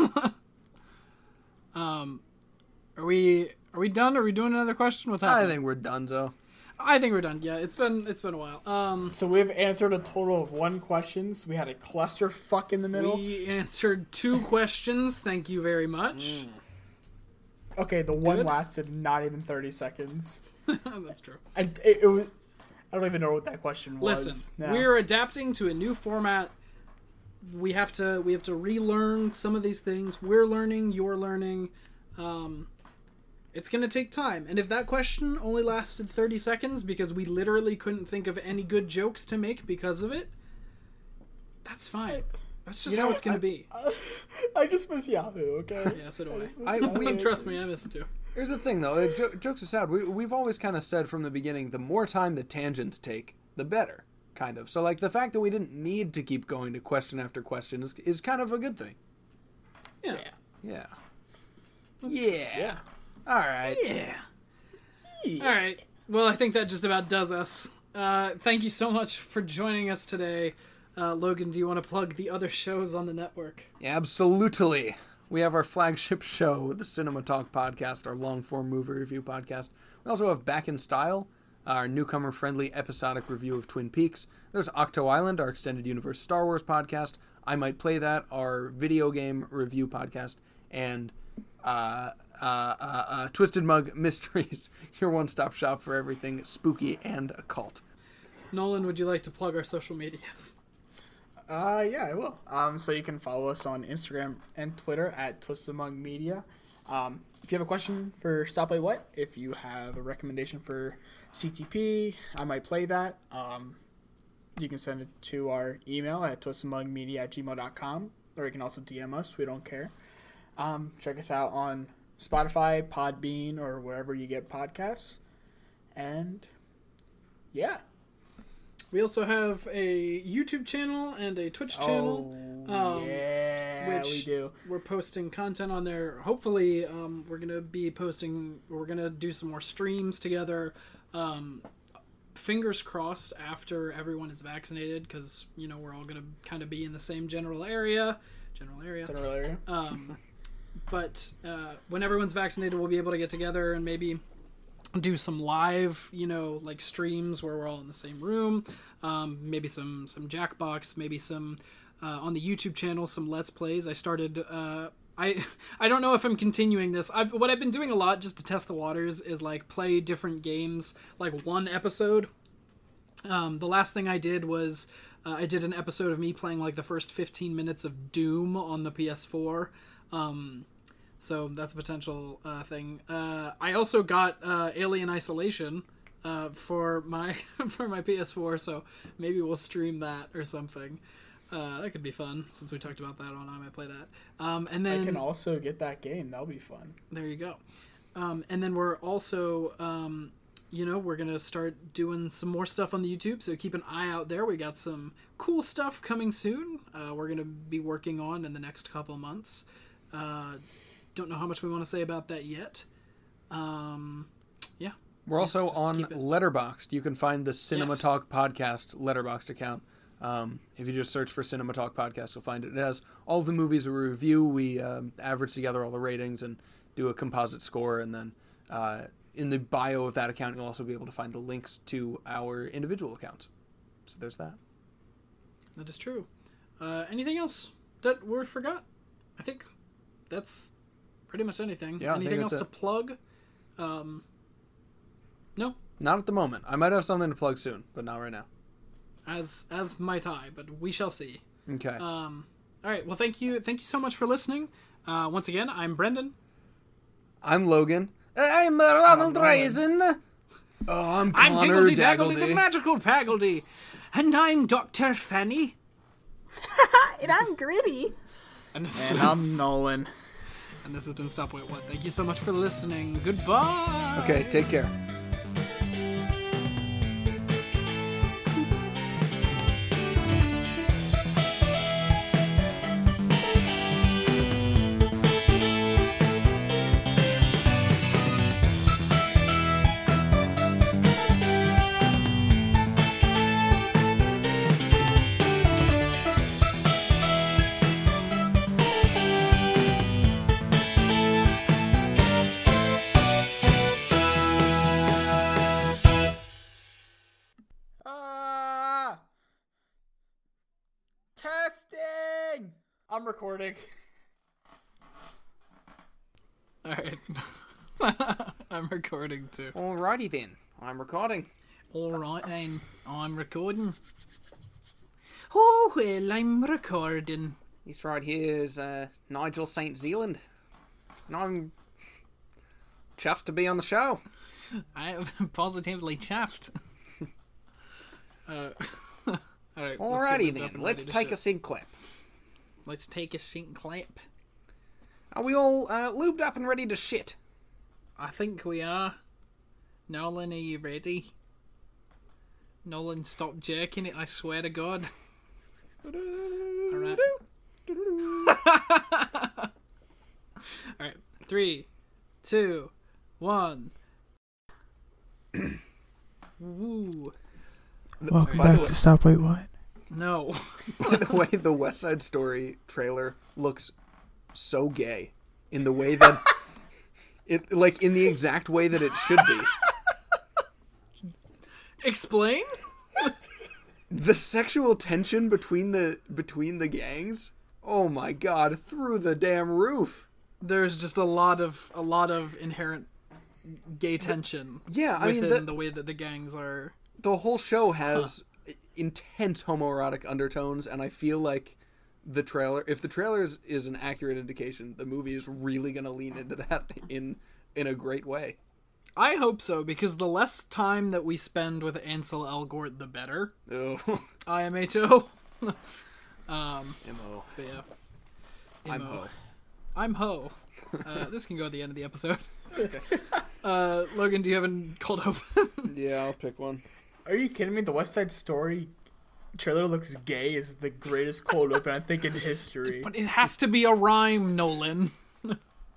Are we done? Are we doing another question? What's I happening? think we're done, so. I think we're done. Yeah, it's been a while. So we've answered a total of 1 question. So we had a clusterfuck in the middle. We answered 2 questions. Thank you very much. Okay, the one Good. lasted not even 30 seconds. That's true. It was. I don't even know what that question was. Listen, now. we're adapting to a new format. We have to relearn some of these things. We're learning. You're learning. It's going to take time. And if that question only lasted 30 seconds because we literally couldn't think of any good jokes to make because of it, that's fine. That's just You know how what? it's going to be. I just miss Yahoo. Okay. Yeah, so do just miss I- Yahoo. Trust me, I miss it too. Here's the thing, though. Jokes aside, we've always kind of said from the beginning, the more time the tangents take, the better, kind of. So, like, the fact that we didn't need to keep going to question after question is kind of a good thing. Yeah. Yeah. Yeah. All right. Yeah. All right. Well, I think that just about does us. Thank you so much for joining us today. Logan, do you want to plug the other shows on the network? Absolutely. We have our flagship show, the Cinema Talk Podcast, our long-form movie review podcast. We also have Back in Style, our newcomer-friendly episodic review of Twin Peaks. There's Octo Island, our extended universe Star Wars podcast. I Might Play That, our video game review podcast. And Twisted Mug Mysteries, your one-stop shop for everything spooky and occult. Nolan, would you like to plug our social medias? Yeah, I will. So you can follow us on Instagram and Twitter at TwistedMugMedia. If you have a question for Stop Wait What, if you have a recommendation for CTP, I Might Play That, you can send it to our email at twistedmugmedia@gmail.com, or you can also DM us. We don't care. Check us out on Spotify, Podbean, or wherever you get podcasts. And yeah. We also have a YouTube channel and a Twitch channel. Yeah, which we do. We're posting content on there. Hopefully, we're gonna do some more streams together. fingers crossed after everyone is vaccinated, because we're all gonna kind of be in the same general area. But when everyone's vaccinated, we'll be able to get together and maybe do some live, like streams where we're all in the same room. Maybe some Jackbox, maybe some on the YouTube channel, some Let's Plays. I started. I don't know if I'm continuing this. What I've been doing a lot just to test the waters is like play different games, like one episode. The last thing I did was I did an episode of me playing like the first 15 minutes of Doom on the PS4. So that's a potential thing. I also got Alien Isolation for my PS4, so maybe we'll stream that or something. That could be fun, since we talked about that on I Might Play That. And then I can also get that game. That'll be fun. There you go. And then we're also, we're going to start doing some more stuff on the YouTube, so keep an eye out there. We got some cool stuff coming soon. We're going to be working on in the next couple of months. Don't know how much we want to say about that yet. Yeah. We're also just on keep it- Letterboxd. You can find the Cinema Yes. Talk Podcast Letterboxd account. If you just search for Cinema Talk Podcast, you'll find it. It has all the movies we review. We average together all the ratings and do a composite score. And then in the bio of that account, you'll also be able to find the links to our individual accounts. So there's that. That is true. Anything else that we forgot? I think that's pretty much anything. Yeah, I think anything that's else it. to plug? No, Not at the moment. I might have something to plug soon, but not right now. as might I, but we shall see. Okay. All right. Well, thank you so much for listening. Once again, I'm Brendan. I'm Logan. I'm Ronald Raisin. Oh, I'm I'm Connor Jingledy Daggledy, the Daggledy. magical Paggledy, and I'm Dr. Fanny. And I'm Gritty. And this has And been I'm Nolan. and this has been Stop Wait What. Thank you so much for listening. Goodbye. Okay, take care. Testing. I'm recording. All right. I'm recording too. Alrighty then. I'm recording. All right then. I'm recording. Oh well, I'm recording. This right here is Nigel St. Zealand. And I'm chuffed to be on the show. I am positively chuffed. All right. Alrighty then. Let's take a sync clip. Let's take a sync clap. Are we all lubed up and ready to shit? I think we are. Nolan, are you ready? Nolan, stop jerking it, I swear to God. Alright. Alright. 3, 2, 1. Woo. Welcome By the back way- to Stop Wait What. No. By the way, the West Side Story trailer looks so gay in the way that it, like, in the exact way that it should be. Explain? The sexual tension between the gangs, oh my god, through the damn roof. There's just a lot of inherent gay tension. Yeah, I mean, within the way that the gangs are. The whole show has intense homoerotic undertones, and I feel like the trailer, if the trailer is an accurate indication, the movie is really going to lean into that in a great way. I hope so, because the less time that we spend with Ansel Elgort, the better. Oh, IMHO. M.O. But yeah. I'm Mo. Ho. I'm Ho. This can go at the end of the episode. Logan, do you have a cold open? Yeah, I'll pick one. Are you kidding me? The West Side Story trailer looks gay. Is the greatest cold open I think in history. But it has to be a rhyme, Nolan.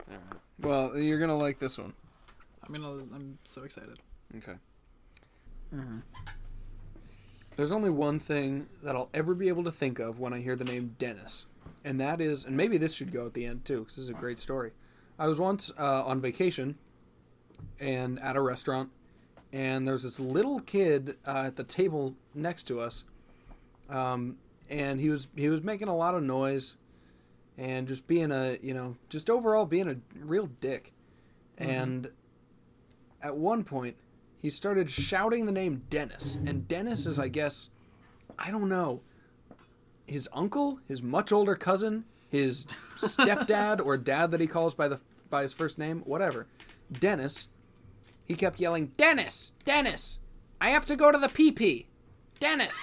Well, you're going to like this one. I'm so excited. Okay. There's only one thing that I'll ever be able to think of when I hear the name Dennis. And that is, and maybe this should go at the end too, because this is a great story. I was once on vacation and at a restaurant, and there's this little kid at the table next to us, and he was making a lot of noise, and just being just overall being a real dick. And at one point, he started shouting the name Dennis, and Dennis is, I guess, I don't know, his uncle, his much older cousin, his stepdad or dad that he calls by his first name, whatever. Dennis. He kept yelling, "Dennis! Dennis! I have to go to the pee-pee! Dennis!"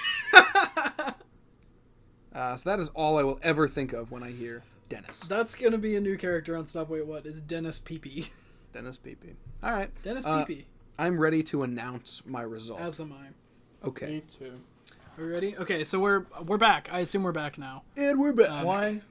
So that is all I will ever think of when I hear Dennis. That's gonna be a new character on Stop Wait What, is Dennis Pee-Pee. Dennis Pee-pee. All right. Dennis Pee-Pee. I'm ready to announce my result. As am I. Okay. Me too. Are we ready? Okay, so we're back. I assume we're back now. And we're back. One,